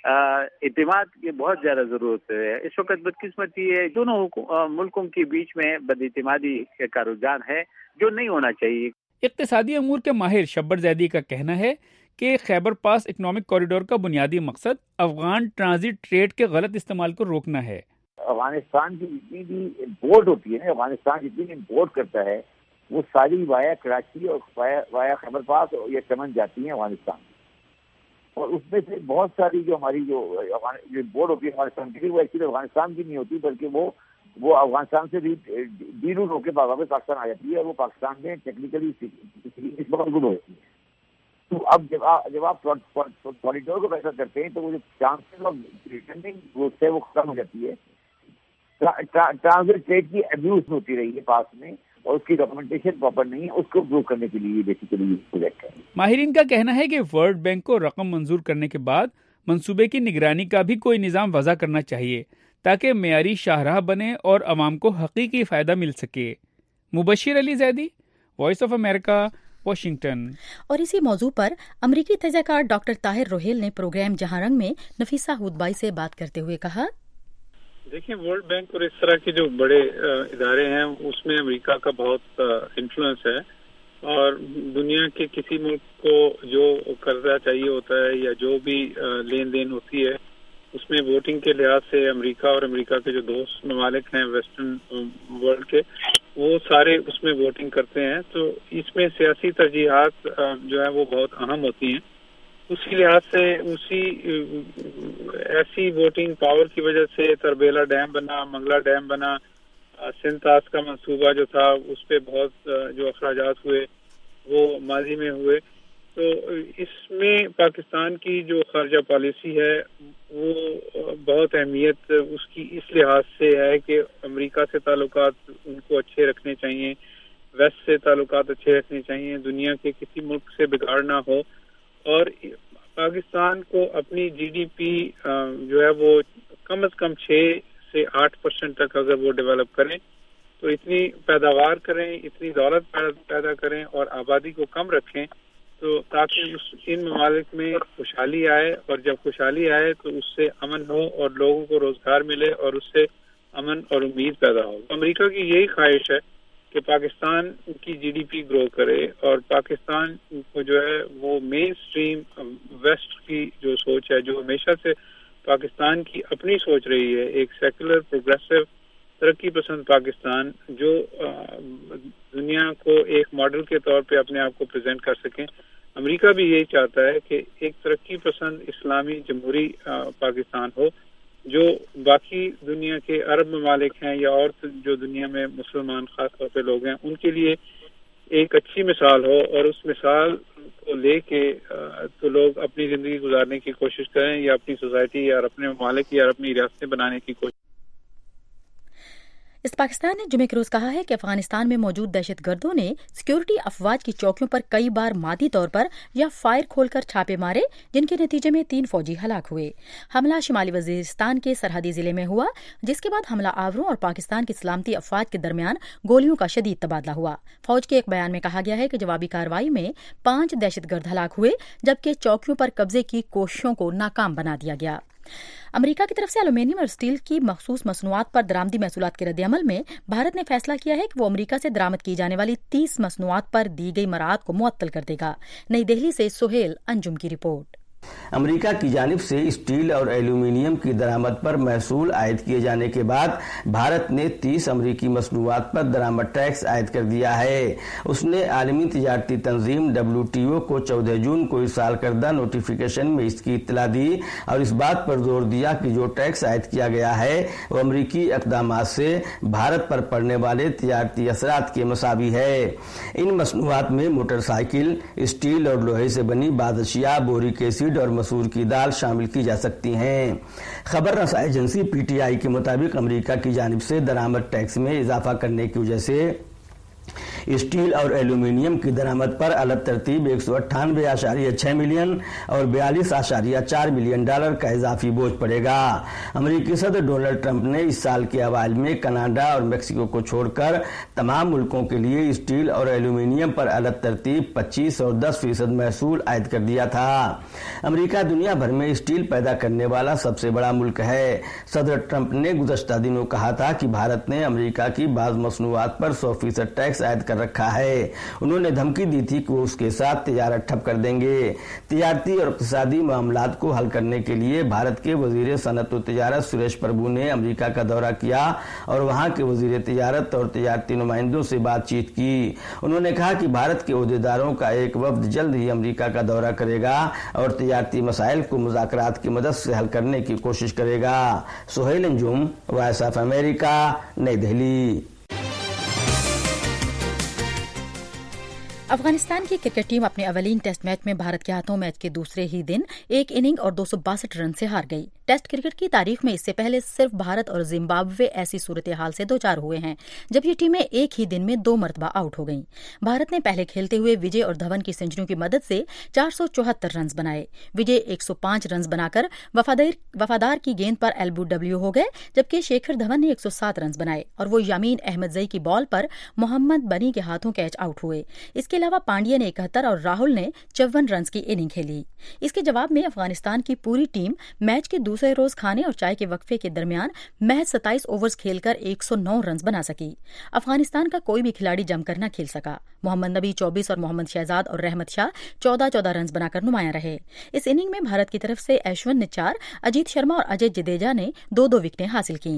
اعتماد کی بہت زیادہ ضرورت ہے۔ اس وقت بدقسمتی ہے دونوں ملکوں کے بیچ میں بد اعتمادی کا رجحان ہے جو نہیں ہونا چاہیے۔ اقتصادی امور کے ماہر شبر زیدی کا کہنا ہے کہ خیبر پاس اکنامک کوریڈور کا بنیادی مقصد افغان ٹرانزٹ ٹریڈ کے غلط استعمال کو روکنا ہے۔ افغانستان کی جتنی بھی امپورٹ ہوتی ہے نا، افغانستان جتنی امپورٹ کرتا ہے وہ ساری وایا کراچی اور وایا خیبر پاس اور یہ چمن جاتی ہیں افغانستان، اور اس میں سے بہت ساری جو ہماری جو امپورٹ ہوتی ہے افغانستان کی، وہ ایکچولی افغانستان کی نہیں ہوتی، بلکہ وہ وہ افغانستان سے ڈی روٹ ہو کے واپس پاکستان آ جاتی ہے، اور وہ پاکستان میں ٹیکنیکلی اس وقت گڈ ہوتی ہے۔ تو اب جب آپ جب آپ کوریڈور کو پیسہ کرتے ہیں تو وہ جو چانسز آف ریٹرننگ گروتھ ہے وہ ختم ہو جاتی ہے۔ ٹرانزٹ ٹریڈ کی ابیوز ہوتی رہی ہے پاس میں، اور اس کی ڈاکومنٹیشن پراپر نہیں ہے، اس کو امپروو کرنے کے لیے بیسیکلی یہ پروجیکٹ ہے۔ ماہرین کا کہنا ہے کہ ورلڈ بینک کو رقم منظور کرنے کے بعد منصوبے کی نگرانی کا بھی کوئی نظام وضع کرنا چاہیے تاکہ معیاری شاہراہ بنے اور عوام کو حقیقی فائدہ مل سکے۔ Mubashir Ali Zaidi, voice of America, Washington. اور اسی موضوع پر امریکی تجزیہ کار ڈاکٹر طاہر روہیل نے پروگرام جہاں رنگ میں نفیسہ ہودبائی سے بات کرتے ہوئے کہا، دیکھیں ورلڈ بینک اور اس طرح کے جو بڑے ادارے ہیں اس میں امریکہ کا بہت انفلوئنس ہے، اور دنیا کے کسی ملک کو جو قرضہ چاہیے ہوتا ہے یا جو بھی لین دین ہوتی ہے اس میں ووٹنگ کے لحاظ سے امریکہ اور امریکہ کے جو دوست ممالک ہیں ویسٹرن ورلڈ کے، وہ سارے اس میں ووٹنگ کرتے ہیں، تو اس میں سیاسی ترجیحات جو ہیں وہ بہت اہم ہوتی ہیں۔ اسی لحاظ سے اسی ایسی ووٹنگ پاور کی وجہ سے تربیلا ڈیم بنا، منگلا ڈیم بنا، سنتاس کا منصوبہ جو تھا اس پہ بہت جو اخراجات ہوئے وہ ماضی میں ہوئے۔ تو اس میں پاکستان کی جو خارجہ پالیسی ہے وہ بہت اہمیت اس کی اس لحاظ سے ہے کہ امریکہ سے تعلقات ان کو اچھے رکھنے چاہیے، ویسٹ سے تعلقات اچھے رکھنے چاہیے، دنیا کے کسی ملک سے بگاڑ نہ ہو، اور پاکستان کو اپنی جی ڈی پی جو ہے وہ کم از کم چھ سے آٹھ پرسنٹ تک اگر وہ ڈیولپ کریں تو اتنی پیداوار کریں، اتنی دولت پیدا کریں اور آبادی کو کم رکھیں، تو تاکہ اس ان ممالک میں خوشحالی آئے، اور جب خوشحالی آئے تو اس سے امن ہو اور لوگوں کو روزگار ملے اور اس سے امن اور امید پیدا ہو۔ امریکہ کی یہی خواہش ہے کہ پاکستان کی جی ڈی پی گرو کرے، اور پاکستان کو جو ہے وہ مین اسٹریم ویسٹ کی جو سوچ ہے، جو ہمیشہ سے پاکستان کی اپنی سوچ رہی ہے، ایک سیکولر پروگریسو ترقی پسند پاکستان جو دنیا کو ایک ماڈل کے طور پہ اپنے آپ کو پریزنٹ کر سکیں۔ امریکہ بھی یہی چاہتا ہے کہ ایک ترقی پسند اسلامی جمہوری پاکستان ہو، جو باقی دنیا کے عرب ممالک ہیں یا اور جو دنیا میں مسلمان خاص طور پہ لوگ ہیں ان کے لیے ایک اچھی مثال ہو، اور اس مثال کو لے کے تو لوگ اپنی زندگی گزارنے کی کوشش کریں، یا اپنی سوسائٹی یا اپنے ممالک یا اپنی ریاستیں بنانے کی کوشش۔ इस पाकिस्तान ने जुमे के रोज कहा है कि अफगानिस्तान में मौजूद दहशत गर्दों ने सिक्योरिटी अफवाज की चौकियों पर कई बार मादी तौर पर या फायर खोलकर छापे मारे, जिनके नतीजे में तीन फौजी हलाक हुए। हमला शिमाली वजीरिस्तान के सरहदी जिले में हुआ, जिसके बाद हमला आवरों और पाकिस्तान की सलामती अफवाज के दरमियान गोलियों का शदीद तबादला हुआ। फौज के एक बयान में कहा गया है कि जवाबी कार्रवाई में पांच दहशतगर्द हलाक हुए, जबकि चौकियों पर कब्जे की कोशिशों को नाकाम बना दिया गया। अमेरिका की तरफ से एल्यूमीनियम और स्टील की मखसूस मसनूआत पर दरामदी महसूलात के रद्दअमल में भारत ने फैसला किया है कि वो अमेरिका से दरामद की जाने वाली तीस मसनूआत पर दी गई मराहत को मुअत्तल कर देगा। नई दिल्ली से सुहेल अंजुम की रिपोर्ट। अमेरिका की जानिब से स्टील और एल्यूमीनियम की दरामद पर महसूल आयद किए जाने के बाद भारत ने तीस अमेरिकी मसनूआत पर दरामद टैक्स आयद कर दिया है। उसने आलमी तिजारती तंजीम डब्ल्यू टी ओ को चौदह जून को इरसाल करदा नोटिफिकेशन में इसकी इत्तला दी और इस बात पर जोर दिया कि जो टैक्स आयद किया गया है वो अमेरिकी इक़दामात से भारत पर पड़ने वाले तिजारती असरात के मसावी है। इन मसनूआत में मोटरसाइकिल, स्टील और लोहे से बनी बाद अशिया, बोरिक एसिड और मसूर की दाल शामिल की जा सकती हैं। खबर रसाई एजेंसी पीटीआई के मुताबिक अमेरिका की जानिब से दरामद टैक्स में इजाफा करने की वजह से स्टील और एल्यूमीनियम की दरामद पर अलग तरतीब एक सौ अट्ठानवे आशारिया छह मिलियन और बयालीस आशारिया चार मिलियन डॉलर का इजाफी बोझ पड़ेगा। अमेरिकी सदर डोनाल्ड ट्रंप ने इस साल के अवाइल में कनाडा और मेक्सिको को छोड़कर तमाम मुल्कों के लिए स्टील और एल्यूमीनियम पर अलग तरतीब पच्चीस और दस फीसद महसूल आयद कर दिया था। अमेरिका दुनिया भर में स्टील पैदा करने वाला सबसे बड़ा मुल्क है। सदर ट्रंप ने गुज़श्ता दिनों कहा था कि भारत ने अमेरिका की बाज़ मसनूआत पर सौ फीसद टैक्स आयद कर रखा है। उन्होंने धमकी दी थी कि वो उसके साथ तिजारत ठप कर देंगे। तिजारती और इक़्तिसादी मामलात को हल करने के लिए भारत के वजीर सनअत व तिजारत सुरेश प्रभु ने अमेरिका का दौरा किया और वहां के वजीर तिजारत और तिजारती नुमाइंदों से बातचीत की। उन्होंने कहा कि भारत के ओहदेदारों का एक वफ्द जल्द ही अमेरिका का दौरा करेगा और तिजारती मसाइल को मुज़ाकरात की मदद से हल करने की कोशिश करेगा। Suhail Anjum, voice of America, Nai Delhi. Afghanistan की क्रिकेट टीम अपने अवलीन टेस्ट मैच में भारत के हाथों मैच के दूसरे ही दिन एक इनिंग और दो सौ बासठ रन से हार गई। टेस्ट क्रिकेट की तारीख में इससे पहले सिर्फ भारत और जिम्बाब्वे ऐसी सूरत हाल से दो चार हुए हैं जब ये टीमें एक ही दिन में दो मरतबा आउट हो गईं। भारत ने पहले खेलते हुए विजय और धवन की सेंचुरियों की मदद से चार सौ चौहत्तर रन बनाए। विजय एक सौ पांच रन बनाकर वफादार वफादार की गेंद पर एलबीडब्ल्यू हो गए, जबकि शेखर धवन ने एक सौ सात रन बनाए और वो यामीन अहमदजई की बॉल पर मोहम्मद बनी के हाथों कैच आउट हुए। इसके अलावा पांड्या ने इकहत्तर और राहुल ने चौवन रन की इनिंग खेली। इसके जवाब में अफगानिस्तान की पूरी टीम मैच के दूसरे रोज खाने और चाय के वक्फे के दरमियान महज सत्ताईस ओवर्स खेलकर एक सौ नौ रन बना सकी। अफगानिस्तान का कोई भी खिलाड़ी जमकर न खेल सका। मोहम्मद नबी चौबीस और मोहम्मद शहजाद और रहमत शाह चौदह चौदह रन बनाकर नुमाया रहे। इस इनिंग में भारत की तरफ से ऐश्वर्य ने चार, अजीत शर्मा और अजय जडेजा ने दो दो विकेटें हासिल की।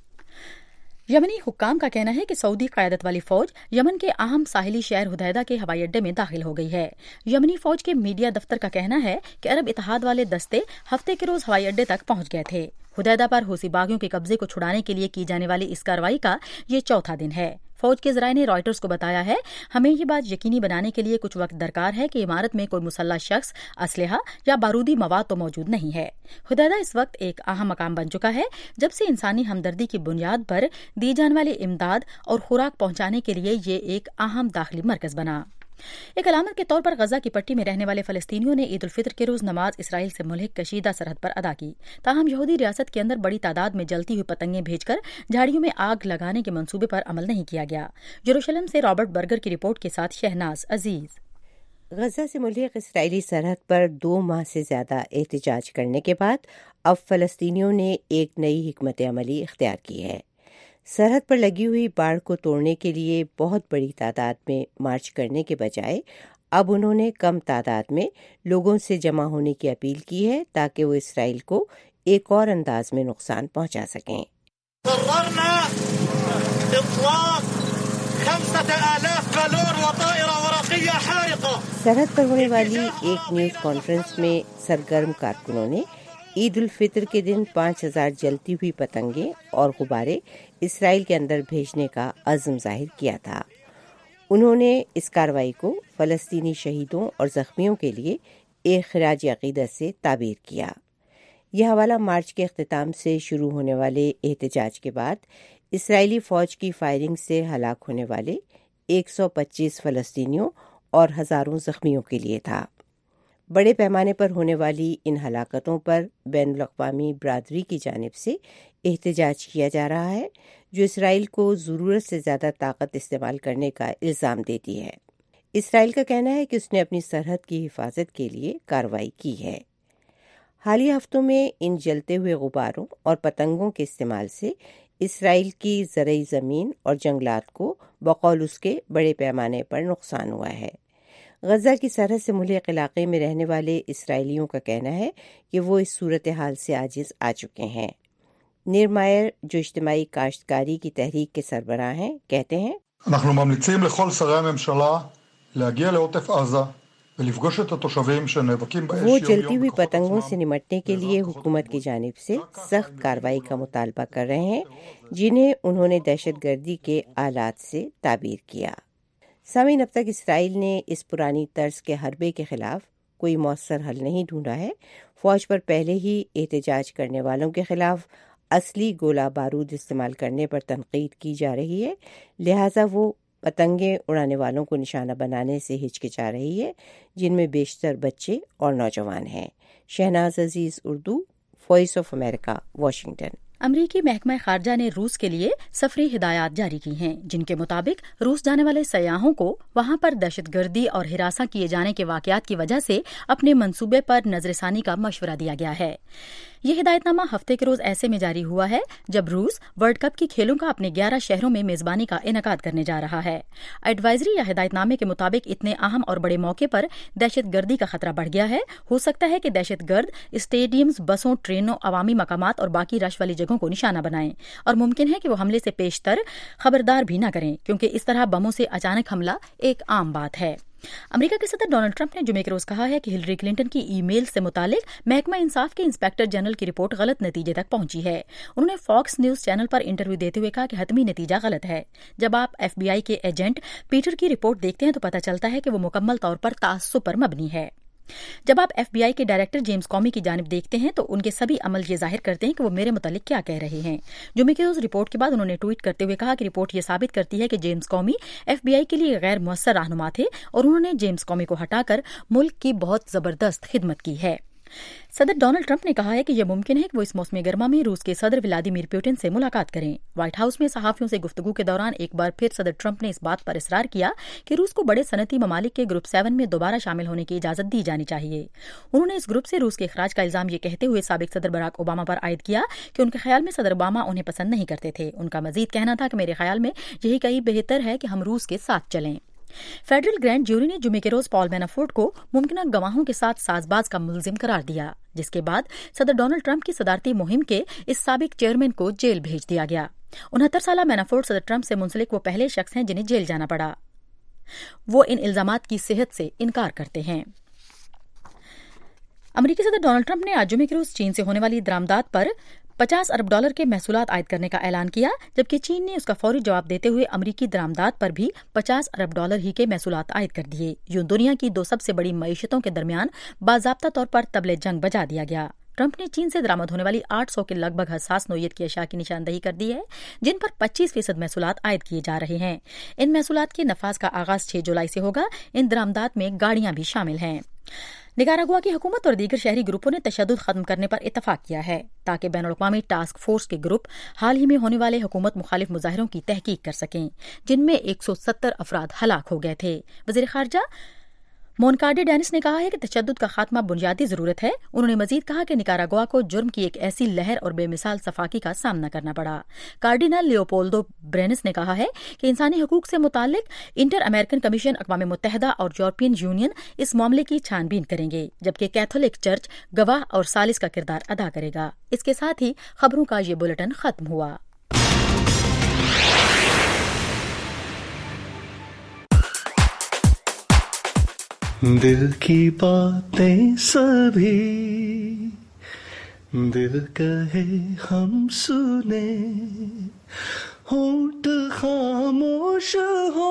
यमनी हुक्काम का कहना है कि सऊदी क़यादत वाली फौज यमन के अहम साहिली शहर हुदैदा के हवाई अड्डे में दाखिल हो गई है। यमनी फौज के मीडिया दफ्तर का कहना है कि अरब इत्तेहाद वाले दस्ते हफ्ते के रोज हवाई अड्डे तक पहुंच गए थे। हुदैदा पर हूसी बागियों के कब्जे को छुड़ाने के लिए की जाने वाली इस कार्रवाई का ये चौथा दिन है। फौज के ज़राए ने रॉयटर्स को बताया है, हमें ये बात यकीनी बनाने के लिए कुछ वक्त दरकार है कि इमारत में कोई मुसल्लह शख्स, असलहा या बारूदी मवाद तो मौजूद नहीं है। हुदैदा इस वक्त एक अहम मकाम बन चुका है जब से इंसानी हमदर्दी की बुनियाद पर दी जाने वाली इमदाद और खुराक पहुंचाने के लिए ये एक अहम दाखिली मरकज बना। एक अलामत के तौर पर गजा की पट्टी में रहने वाले फलस्तीनियों ने ईद उल फितर के रोज नमाज इसराइल से मुल्हिक कशीदा सरहद पर अदा की। ताहम यहूदी रियासत के अंदर बड़ी तादाद में जलती हुई पतंगें भेजकर झाड़ियों में आग लगाने के मंसूबे पर अमल नहीं किया गया। यरूशलेम से रॉबर्ट बर्गर की रिपोर्ट के साथ शहनाज अजीज। गजा से मुल्हिक इसराइली सरहद पर दो माह से ज्यादा एहतजाज करने के बाद अब फलस्तीनियों ने एक नई हिकमत अमली इख्तियार की है। सरहद पर लगी हुई बाढ़ को तोड़ने के लिए बहुत बड़ी तादाद में मार्च करने के बजाय अब उन्होंने कम तादाद में लोगों से जमा होने की अपील की है ताकि वो इसराइल को एक और अंदाज में नुकसान पहुंचा सकें। सरहद पर होने वाली एक न्यूज़ कॉन्फ्रेंस में सरगर्म कारकुनों ने ईद उल फितर के दिन पाँच हजार जलती हुई पतंगे और गुब्बारे इसराइल के अंदर भेजने का अज़्म जाहिर किया था। उन्होंने इस कार्रवाई को फ़लस्तीनी शहीदों और ज़ख्मियों के लिए एक खिराज अक़ीदत से ताबीर किया। यह हवाला मार्च के अख्तिताम से शुरू होने वाले एहतजाज के बाद اسرائیلی فوج کی فائرنگ سے ہلاک ہونے والے ایک سو پچیس فلسطینیوں اور ہزاروں زخمیوں کے لیے تھا۔ بڑے پیمانے پر ہونے والی ان ہلاکتوں پر بین الاقوامی برادری کی جانب سے احتجاج کیا جا رہا ہے، جو اسرائیل کو ضرورت سے زیادہ طاقت استعمال کرنے کا الزام دیتی ہے۔ اسرائیل کا کہنا ہے کہ اس نے اپنی سرحد کی حفاظت کے لیے کارروائی کی ہے۔ حالیہ ہفتوں میں ان جلتے ہوئے غباروں اور پتنگوں کے استعمال سے اسرائیل کی زرعی زمین اور جنگلات کو بقول اس کے بڑے پیمانے پر نقصان ہوا ہے۔ غزہ کی سرحد سے ملحق علاقے میں رہنے والے اسرائیلیوں کا کہنا ہے کہ وہ اس صورتحال سے عاجز آ چکے ہیں۔ نیر مائر، جو اجتماعی کاشتکاری کی تحریک کے سربراہ ہیں، کہتے ہیں אנחנו ממליצים לכל שרי הממשלה להגיע לעוטף עזה ולפגוש את התושבים שנאבקים באש وہ יום جلتی יום ہوئی בכוחות پتنگوں עצמם. سے نمٹنے کے لیے حکومت کی جانب سے سخت کارروائی کا مطالبہ کر رہے ہیں، جنہیں انہوں نے دہشت گردی کے آلات سے تعبیر کیا۔ سامعین، اب تک اسرائیل نے اس پرانی طرز کے حربے کے خلاف کوئی مؤثر حل نہیں ڈھونڈا ہے۔ فوج پر پہلے ہی احتجاج کرنے والوں کے خلاف اصلی گولہ بارود استعمال کرنے پر تنقید کی جا رہی ہے، لہٰذا وہ پتنگیں اڑانے والوں کو نشانہ بنانے سے ہچکچا رہی ہے، جن میں بیشتر بچے اور نوجوان ہیں۔ Shahnaz Aziz, Urdu, voice of America, Washington. امریکی محکمہ خارجہ نے روس کے لیے سفری ہدایات جاری کی ہیں، جن کے مطابق روس جانے والے سیاحوں کو وہاں پر دہشت گردی اور ہراساں کیے جانے کے واقعات کی وجہ سے اپنے منصوبے پر نظر ثانی کا مشورہ دیا گیا ہے۔ یہ ہدایت نامہ ہفتے کے روز ایسے میں جاری ہوا ہے جب روس ورلڈ کپ کی کھیلوں کا اپنے گیارہ شہروں میں میزبانی کا انعقاد کرنے جا رہا ہے۔ ایڈوائزری یا ہدایت نامے کے مطابق اتنے اہم اور بڑے موقع پر دہشت گردی کا خطرہ بڑھ گیا ہے۔ ہو سکتا ہے کہ دہشت گرد اسٹیڈیمز، بسوں، ٹرینوں، عوامی مقامات اور باقی رش والی جگہوں کو نشانہ بنائیں، اور ممکن ہے کہ وہ حملے سے پیشتر خبردار بھی نہ کریں، کیونکہ اس طرح بموں سے اچانک حملہ ایک عام بات ہے۔ امریکہ کے صدر ڈونلڈ ٹرمپ نے جمعے کے روز کہا ہے کہ ہلری کلنٹن کی ای میل سے متعلق محکمہ انصاف کے انسپیکٹر جنرل کی رپورٹ غلط نتیجے تک پہنچی ہے۔ انہوں نے فاکس نیوز چینل پر انٹرویو دیتے ہوئے کہا کہ حتمی نتیجہ غلط ہے۔ جب آپ ایف بی آئی کے ایجنٹ پیٹر کی رپورٹ دیکھتے ہیں تو پتہ چلتا ہے کہ وہ مکمل طور پر تعصب پر مبنی ہے۔ جب آپ ایف بی آئی کے ڈائریکٹر جیمز کومی کی جانب دیکھتے ہیں تو ان کے سبھی عمل یہ ظاہر کرتے ہیں کہ وہ میرے متعلق کیا کہہ رہے ہیں۔ جمعے کے روز رپورٹ کے بعد انہوں نے ٹویٹ کرتے ہوئے کہا کہ رپورٹ یہ ثابت کرتی ہے کہ James Comey F B I کے لیے غیر مؤثر رہنما تھے، اور انہوں نے جیمز کومی کو ہٹا کر ملک کی بہت زبردست خدمت کی ہے۔ صدر ڈونلڈ ٹرمپ نے کہا ہے کہ یہ ممکن ہے کہ وہ اس موسم گرما میں روس کے صدر ولادیمیر پوٹن سے ملاقات کریں۔ وائٹ ہاؤس میں صحافیوں سے گفتگو کے دوران ایک بار پھر صدر ٹرمپ نے اس بات پر اصرار کیا کہ روس کو بڑے صنعتی ممالک کے گروپ سیون میں دوبارہ شامل ہونے کی اجازت دی جانی چاہیے۔ انہوں نے اس گروپ سے روس کے اخراج کا الزام یہ کہتے ہوئے سابق صدر براک اوباما پر عائد کیا کہ ان کے خیال میں صدر اوباما انہیں پسند نہیں کرتے تھے۔ ان کا مزید کہنا تھا کہ میرے خیال میں یہی کہیں بہتر ہے کہ ہم روس کے ساتھ چلیں۔ فیڈرل گرینڈ جیوری نے جمعے کے روز پال مینافورٹ کو ممکنہ گواہوں کے ساتھ ساز باز کا ملزم قرار دیا، جس کے بعد صدر ڈونلڈ ٹرمپ کی صدارتی مہم کے اس سابق چیئرمین کو جیل بھیج دیا گیا۔ انہتر سالہ مینافورٹ صدر ٹرمپ سے منسلک وہ پہلے شخص ہیں جنہیں جیل جانا پڑا۔ وہ ان الزامات کی صحت سے انکار کرتے ہیں۔ امریکی صدر ڈونلڈ ٹرمپ نے آج جمعے کے روز چین سے ہونے والی درآمدات پر پچاس ارب ڈالر کے محصولات عائد کرنے کا اعلان کیا، جبکہ چین نے اس کا فوری جواب دیتے ہوئے امریکی درآمدات پر بھی پچاس ارب ڈالر ہی کے محصولات عائد کر دیے۔ یوں دنیا کی دو سب سے بڑی معیشتوں کے درمیان باضابطہ طور پر طبل جنگ بجا دیا گیا۔ ٹرمپ نے چین سے درآمد ہونے والی آٹھ سو کے لگ بھگ حساس نوعیت کی اشیاء کی نشاندہی کر دی ہے، جن پر پچیس فیصد محصولات عائد کیے جا رہے ہیں۔ ان محصولات کے نفاذ کا آغاز چھ جولائی سے ہوگا۔ ان درآمدات میں گاڑیاں بھی شامل ہیں۔ نکاراگوا کی حکومت اور دیگر شہری گروپوں نے تشدد ختم کرنے پر اتفاق کیا ہے تاکہ بین الاقوامی ٹاسک فورس کے گروپ حال ہی میں ہونے والے حکومت مخالف مظاہروں کی تحقیق کر سکیں، جن میں ایک سو ستر افراد ہلاک ہو گئے تھے۔ وزیر خارجہ مونکاڈے ڈینس نے کہا ہے کہ تشدد کا خاتمہ بنیادی ضرورت ہے۔ انہوں نے مزید کہا کہ نکاراگوا کو جرم کی ایک ایسی لہر اور بے مثال صفاقی کا سامنا کرنا پڑا۔ کارڈینل لیوپولدو برینس نے کہا ہے کہ انسانی حقوق سے متعلق انٹر امریکن کمیشن، اقوام متحدہ اور یورپین یونین اس معاملے کی چھان بین کریں گے، جبکہ کیتھولک چرچ گواہ اور ثالث کا کردار ادا کرے گا۔ اس کے ساتھ ہی خبروں کا یہ بلیٹن ختم ہوا۔ دل کی باتیں سبھی دل کہے ہم سنے، ہونٹ خاموش ہو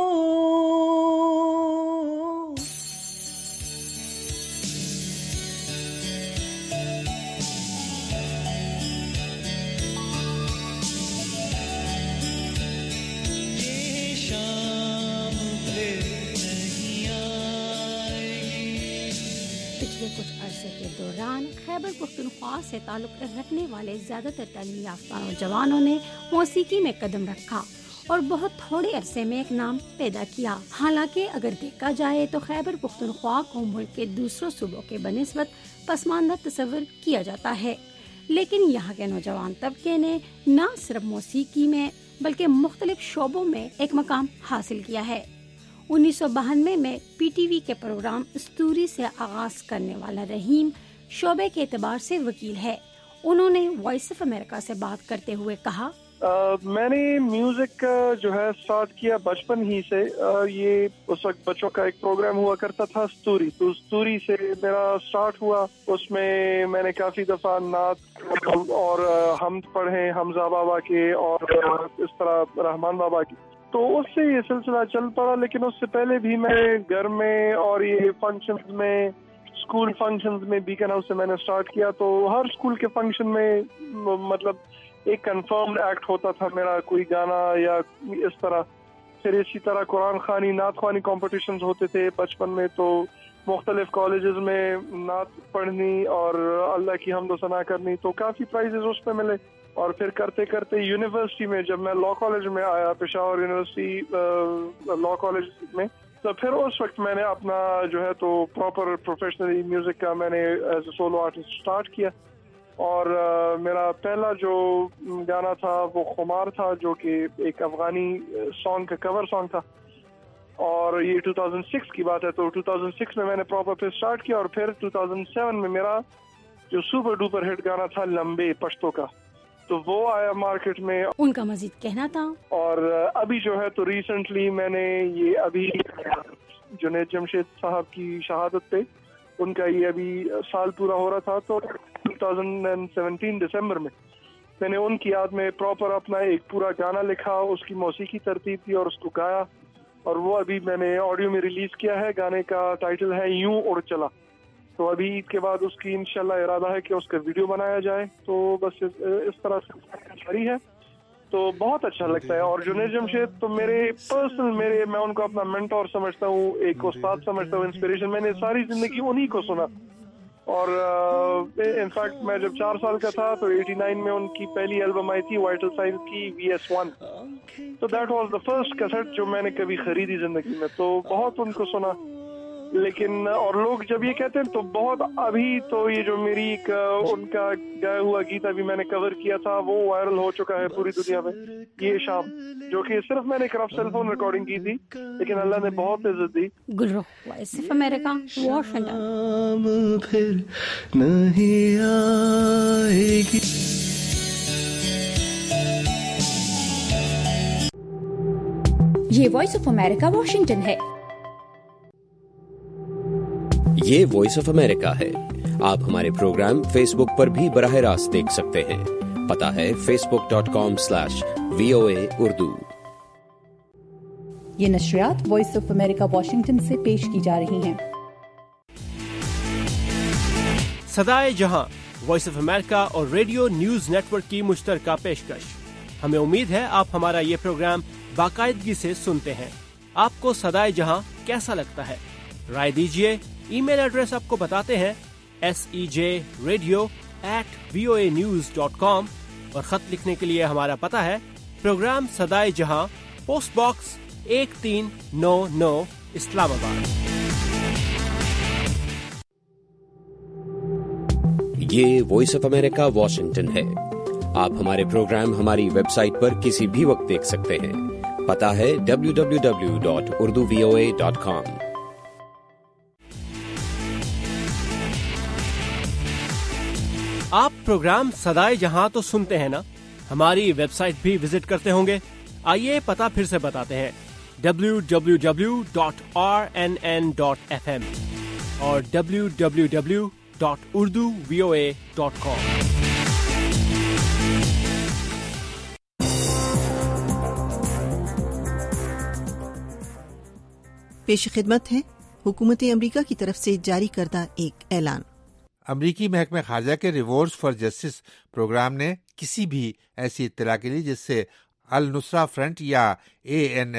پچھلے کچھ عرصے کے دوران خیبر پختونخوا سے تعلق رکھنے والے زیادہ تر تعلیمی یافتہ نوجوانوں نے موسیقی میں قدم رکھا اور بہت تھوڑے عرصے میں ایک نام پیدا کیا. حالانکہ اگر دیکھا جائے تو خیبر پختونخوا کو ملک کے دوسروں صوبوں کے بنسبت پسماندہ تصور کیا جاتا ہے، لیکن یہاں کے نوجوان طبقے نے نہ صرف موسیقی میں بلکہ مختلف شعبوں میں ایک مقام حاصل کیا ہے. انیس سو بہانوے میں پی ٹی وی کے پروگرام استوری سے آغاز کرنے والا رحیم شعبے کے اعتبار سے وکیل ہے. انہوں نے وائس آف امریکہ سے بات کرتے ہوئے کہا، Uh, میں نے میوزک uh, جو ہے اسٹارٹ کیا بچپن ہی سے. uh, یہ اس وقت بچوں کا ایک پروگرام ہوا کرتا تھا استوری، تو استوری سے میرا اسٹارٹ ہوا. اس میں میں نے کافی دفعہ نعت اور uh, حمد پڑھے حمزہ بابا کے اور uh, اس طرح رحمان بابا کی. تو اس سے یہ سلسلہ چل پڑا. لیکن اس سے پہلے بھی میں گھر میں اور یہ فنکشنز میں، اسکول فنکشنز میں، بیکن ہاؤس سے میں نے اسٹارٹ کیا. تو ہر اسکول کے فنکشن میں مطلب ایک کنفرمڈ ایکٹ ہوتا تھا میرا، کوئی گانا یا اس طرح. پھر اسی طرح قرآن خوانی، نعت خوانی کمپٹیشنز ہوتے تھے بچپن میں. تو مختلف کالجز میں نعت پڑھنی اور اللہ کی حمد و ثنا کرنی، تو کافی پرائزز اس پہ ملے. اور پھر کرتے کرتے یونیورسٹی میں جب میں لا کالج میں آیا، پشاور یونیورسٹی لا کالج میں، تو پھر اس وقت میں نے اپنا جو ہے تو پراپر پروفیشنلی میوزک کا میں نے as a solo artist start کیا. اور uh, میرا پہلا جو گانا تھا وہ خمار تھا، جو کہ ایک افغانی سانگ کا کور سانگ تھا. اور یہ دو ہزار چھ کی بات ہے. تو دو ہزار چھ میں میں نے پراپر پھر اسٹارٹ کیا. اور پھر دو ہزار سات میں میرا جو سپر ڈوپر ہٹ گانا تھا لمبے پشتو کا، تو وہ آیا مارکیٹ میں. ان کا مزید کہنا تھا. اور ابھی جو ہے تو ریسنٹلی میں نے یہ ابھی جنید جمشید صاحب کی شہادت پہ ان کا یہ ابھی سال پورا ہو رہا تھا، تو دو ہزار سترہ دسمبر میں میں نے ان کی یاد میں پراپر اپنا ایک پورا گانا لکھا، اس کی موسیقی ترتیب دی اور اس کو گایا. اور وہ ابھی میں نے آڈیو میں ریلیز کیا ہے. گانے کا ٹائٹل ہے یوں اڑ چلا. تو ابھی عید کے بعد اس کی انشاءاللہ ارادہ ہے کہ اس کا ویڈیو بنایا جائے. تو بس اس طرح سے جاری ہے، تو بہت اچھا لگتا ہے. اور جنید جمشید تو میرے پرسنل میرے میں ان کو اپنا مینٹور سمجھتا ہوں، ایک استاد سمجھتا ہوں، انسپریشن. میں نے ساری زندگی انہی کو سنا. اور انفیکٹ میں جب چار سال کا تھا تو ایٹی نائن میں ان کی پہلی البم آئی تھی وائٹل سائنس کی وی ایس ون. تو that was the first cassette جو میں نے کبھی خریدی زندگی میں. تو بہت ان کو سنا. لیکن اور لوگ جب یہ کہتے ہیں تو بہت ابھی تو یہ جو میری ایک ان کا گایا ہوا گیت ابھی میں نے کور کیا تھا وہ وائرل ہو چکا ہے پوری دنیا میں، یہ شام، جو کہ صرف میں نے ایک رف سیل فون ریکارڈنگ کی تھی، لیکن اللہ نے بہت عزت دی. گلرو وائس آف امریکہ، واشنگٹن. پھر نہیں آئے گی. یہ وائس آف امریکہ واشنگٹن ہے. یہ وائس آف امریکہ ہے. آپ ہمارے پروگرام فیس بک پر بھی براہ راست دیکھ سکتے ہیں. پتہ ہے Facebook dot com slash V O A Urdu. یہ نشریات وائس آف امریکہ واشنگٹن سے پیش کی جا رہی ہیں. صدائے جہاں وائس آف امریکہ اور ریڈیو نیوز نیٹ ورک کی مشترکہ پیشکش. ہمیں امید ہے آپ ہمارا یہ پروگرام باقاعدگی سے سنتے ہیں. آپ کو صدائے جہاں کیسا لگتا ہے؟ رائے دیجیے. ای میل ایڈریس آپ کو بتاتے ہیں، S E J radio at V O A news dot com. اور خط لکھنے کے لیے ہمارا پتہ ہے پروگرام صدائے جہاں، پوسٹ باکس ایک تین نو نو، اسلام آباد. یہ وائس آف امریکہ واشنگٹن ہے. آپ ہمارے پروگرام ہماری ویب سائٹ پر کسی بھی وقت دیکھ سکتے ہیں. پتہ ہے W W W dot Urdu V O A dot com. آپ پروگرام صدائے جہاں تو سنتے ہیں نا، ہماری ویب سائٹ بھی وزٹ کرتے ہوں گے. آئیے پتہ پھر سے بتاتے ہیں، W W W dot R N N dot F M اور W W W dot Urdu V O A dot com. پیش خدمت ہے حکومت امریکہ کی طرف سے جاری کردہ ایک اعلان. امریکی محکمہ خارجہ کے ریوارڈز فار جسٹس پروگرام نے کسی بھی ایسی اطلاع کے لیے جس سے النصرہ فرنٹ یا اے این ایف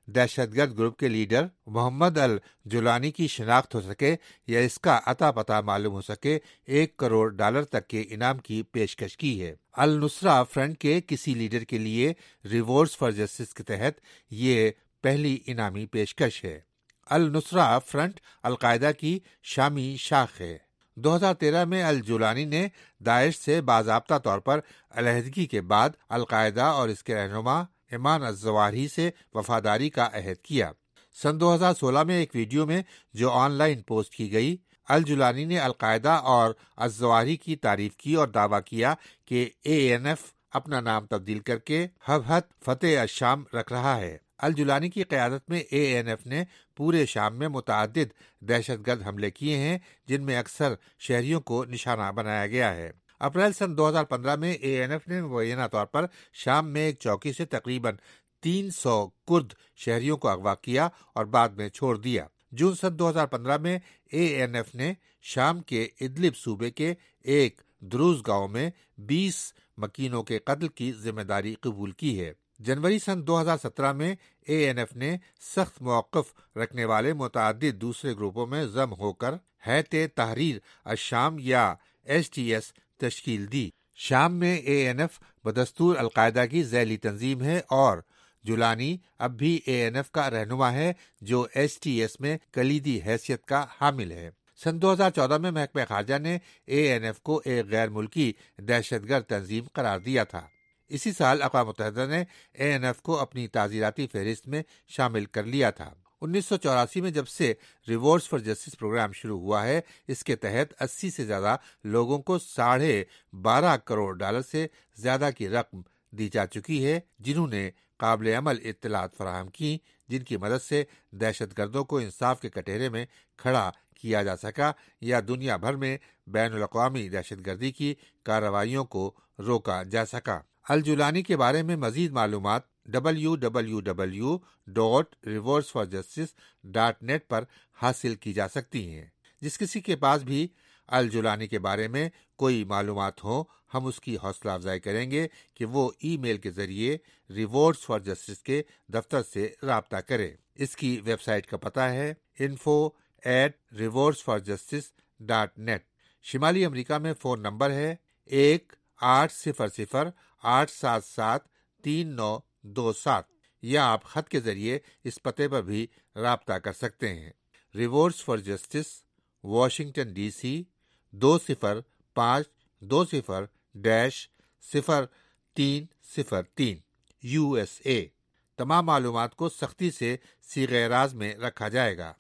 दहशत गर्द ग्रुप के लीडर मोहम्मद अल जुलानी की शिनाख्त हो सके या इसका अता पता मालूम हो सके, एक करोड़ डॉलर तक के इनाम की पेशकश की है। अल नुसरा फ्रंट के किसी लीडर के लिए रिवॉर्ड्स फॉर जस्टिस के तहत ये पहली इनामी पेशकश है। अल नुसरा फ्रंट अलकायदा की शामी शाख है। दो हज़ार तेरह में अल जुलानी ने दाइश से बाज़ाब्ता तौर पर अलहदगी के बाद अलकायदा और इसके रहनुमा इमान अज़्ज़वाहिरी से वफादारी का अहद किया। सन दो हज़ार सोलह में एक वीडियो में जो ऑनलाइन पोस्ट की गई, अल जुलानी ने अलकायदा और अज़्ज़वाहिरी की तारीफ की और दावा किया कि ए एन एफ अपना नाम तब्दील करके हबहत फतेह अश-शाम रख रहा है। अल जुलानी की क़यादत में ए एन एफ ने पूरे शाम में मुतअद्दिद दहशतगर्द हमले किए हैं, जिनमें अक्सर शहरियों को निशाना बनाया गया है। अप्रैल सन दो हज़ार पंद्रह में ए एन एफ ने मुबैना तौर पर शाम में एक चौकी से तकरीबन तीन सौ कुर्द शहरियों को अगवा किया और बाद में छोड़ दिया। जून सन दो हज़ार पंद्रह में ए एन एफ ने शाम के इदलिब सूबे के एक द्रूज गांव में बीस मकीनों के कत्ल की जिम्मेदारी कबूल की है। जनवरी सन दो हज़ार सत्रह में ए एन एफ ने सख्त मौक़िफ़ रखने वाले मुतअद्दिद दूसरे ग्रुपों में जम होकर हैते तहरीर अश-शाम या एस टी एस तश्कील दी। शाम में ए एन एफ बदस्तूर अलकायदा की ज़ैली तंजीम है और जुलानी अब भी ए एन एफ का रहनुमा है, जो एस टी एस में कलीदी हैसियत का हामिल है। सन दो हज़ार चौदह में महकमा खारजा ने ए एन एफ को एक गैर मुल्की दहशतगर्द तंजीम करार दिया था। इसी साल अक़वाम मुत्तहिदा ने ए एन एफ को अपनी ताज़ीराती फहरिस्त में शामिल कर लिया था। उन्नीस सौ चौरासी में जब से रिवॉर्ड्स फॉर जस्टिस प्रोग्राम शुरू हुआ है, इसके तहत अस्सी से ज्यादा लोगों को साढ़े बारह करोड़ डॉलर से ज्यादा की रकम दी जा चुकी है, जिन्होंने काबिल अमल इत्तलात फराहम की, जिनकी मदद से दहशतगर्दों को इंसाफ के कटहरे में खड़ा किया जा सका या दुनिया भर में बैनुल अक़वामी दहशतगर्दी की कार्रवाइयों को रोका जा सका। अल जुलानी के बारे में मजीद मालूमात W W W dot rewards for justice dot net पर हासिल की जा सकती हैं। जिस किसी के पास भी अल जुलानी के बारे में कोई मालूमात हो, हम उसकी हौसला अफजाई करेंगे कि वो ई मेल के जरिए रिवॉर्ड्स फॉर जस्टिस के दफ्तर से राब्ता करे। इसकी वेबसाइट का पता है info at rewards for justice dot net. शिमाली अमेरिका में फ़ोन नंबर है एक आठ सिफर सिफर आठ सात सात तीन नौ दो सात, या आप खत के जरिए इस पते पर भी राब्ता कर सकते हैं। Rewards for justice, Washington D C दो सिफर पाँच दो सिफर डैश सिफर तीन सिफर तीन, यू एस ए। तमाम मालूमात को सख्ती से सीग़े-ए-राज़ में रखा जाएगा।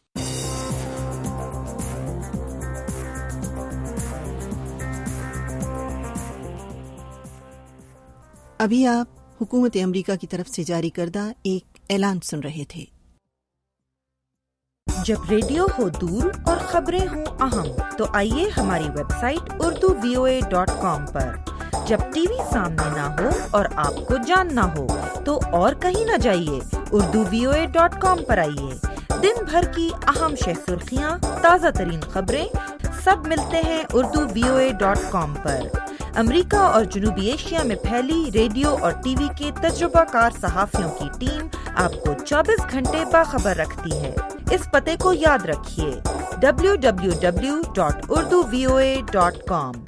अभी आप हुकूमत अमरीका की तरफ से जारी करदा एक ऐलान सुन रहे थे। जब रेडियो हो दूर और खबरें हों अहम, तो आइए हमारी website Urdu V O A dot com पर। जब टीवी सामने ना हो और आपको जानना हो, तो और कहीं न जाइए, Urdu V O A dot com पर आइए। दिन भर की अहम शह सुर्खियाँ, ताज़ा तरीन खबरें, सब मिलते हैं Urdu V O A dot com पर। अमेरिका और जनूबी एशिया में फैली रेडियो और टीवी के तजुर्बाकार सहाफ़ियों की टीम आपको चौबीस घंटे बाखबर रखती है। इस पते को याद रखिए, W W W dot Urdu V O A dot com.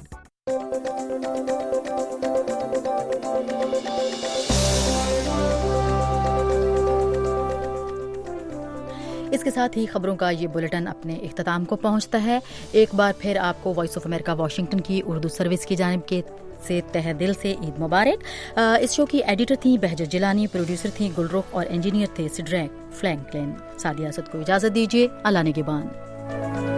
इसके साथ ही खबरों का ये बुलेटिन अपने इख्तिताम को पहुंचता है। एक बार फिर आपको वॉइस ऑफ अमेरिका वाशिंगटन की उर्दू सर्विस की जानिब के से तहे दिल से ईद मुबारक। इस शो की एडिटर थी बहजत जिलानी, प्रोड्यूसर थी गुलरुख और इंजीनियर थे सिड्रैक फ्रैंकलिन। सादिया असद को इजाजत दीजिए। अल्लाह निगहबान।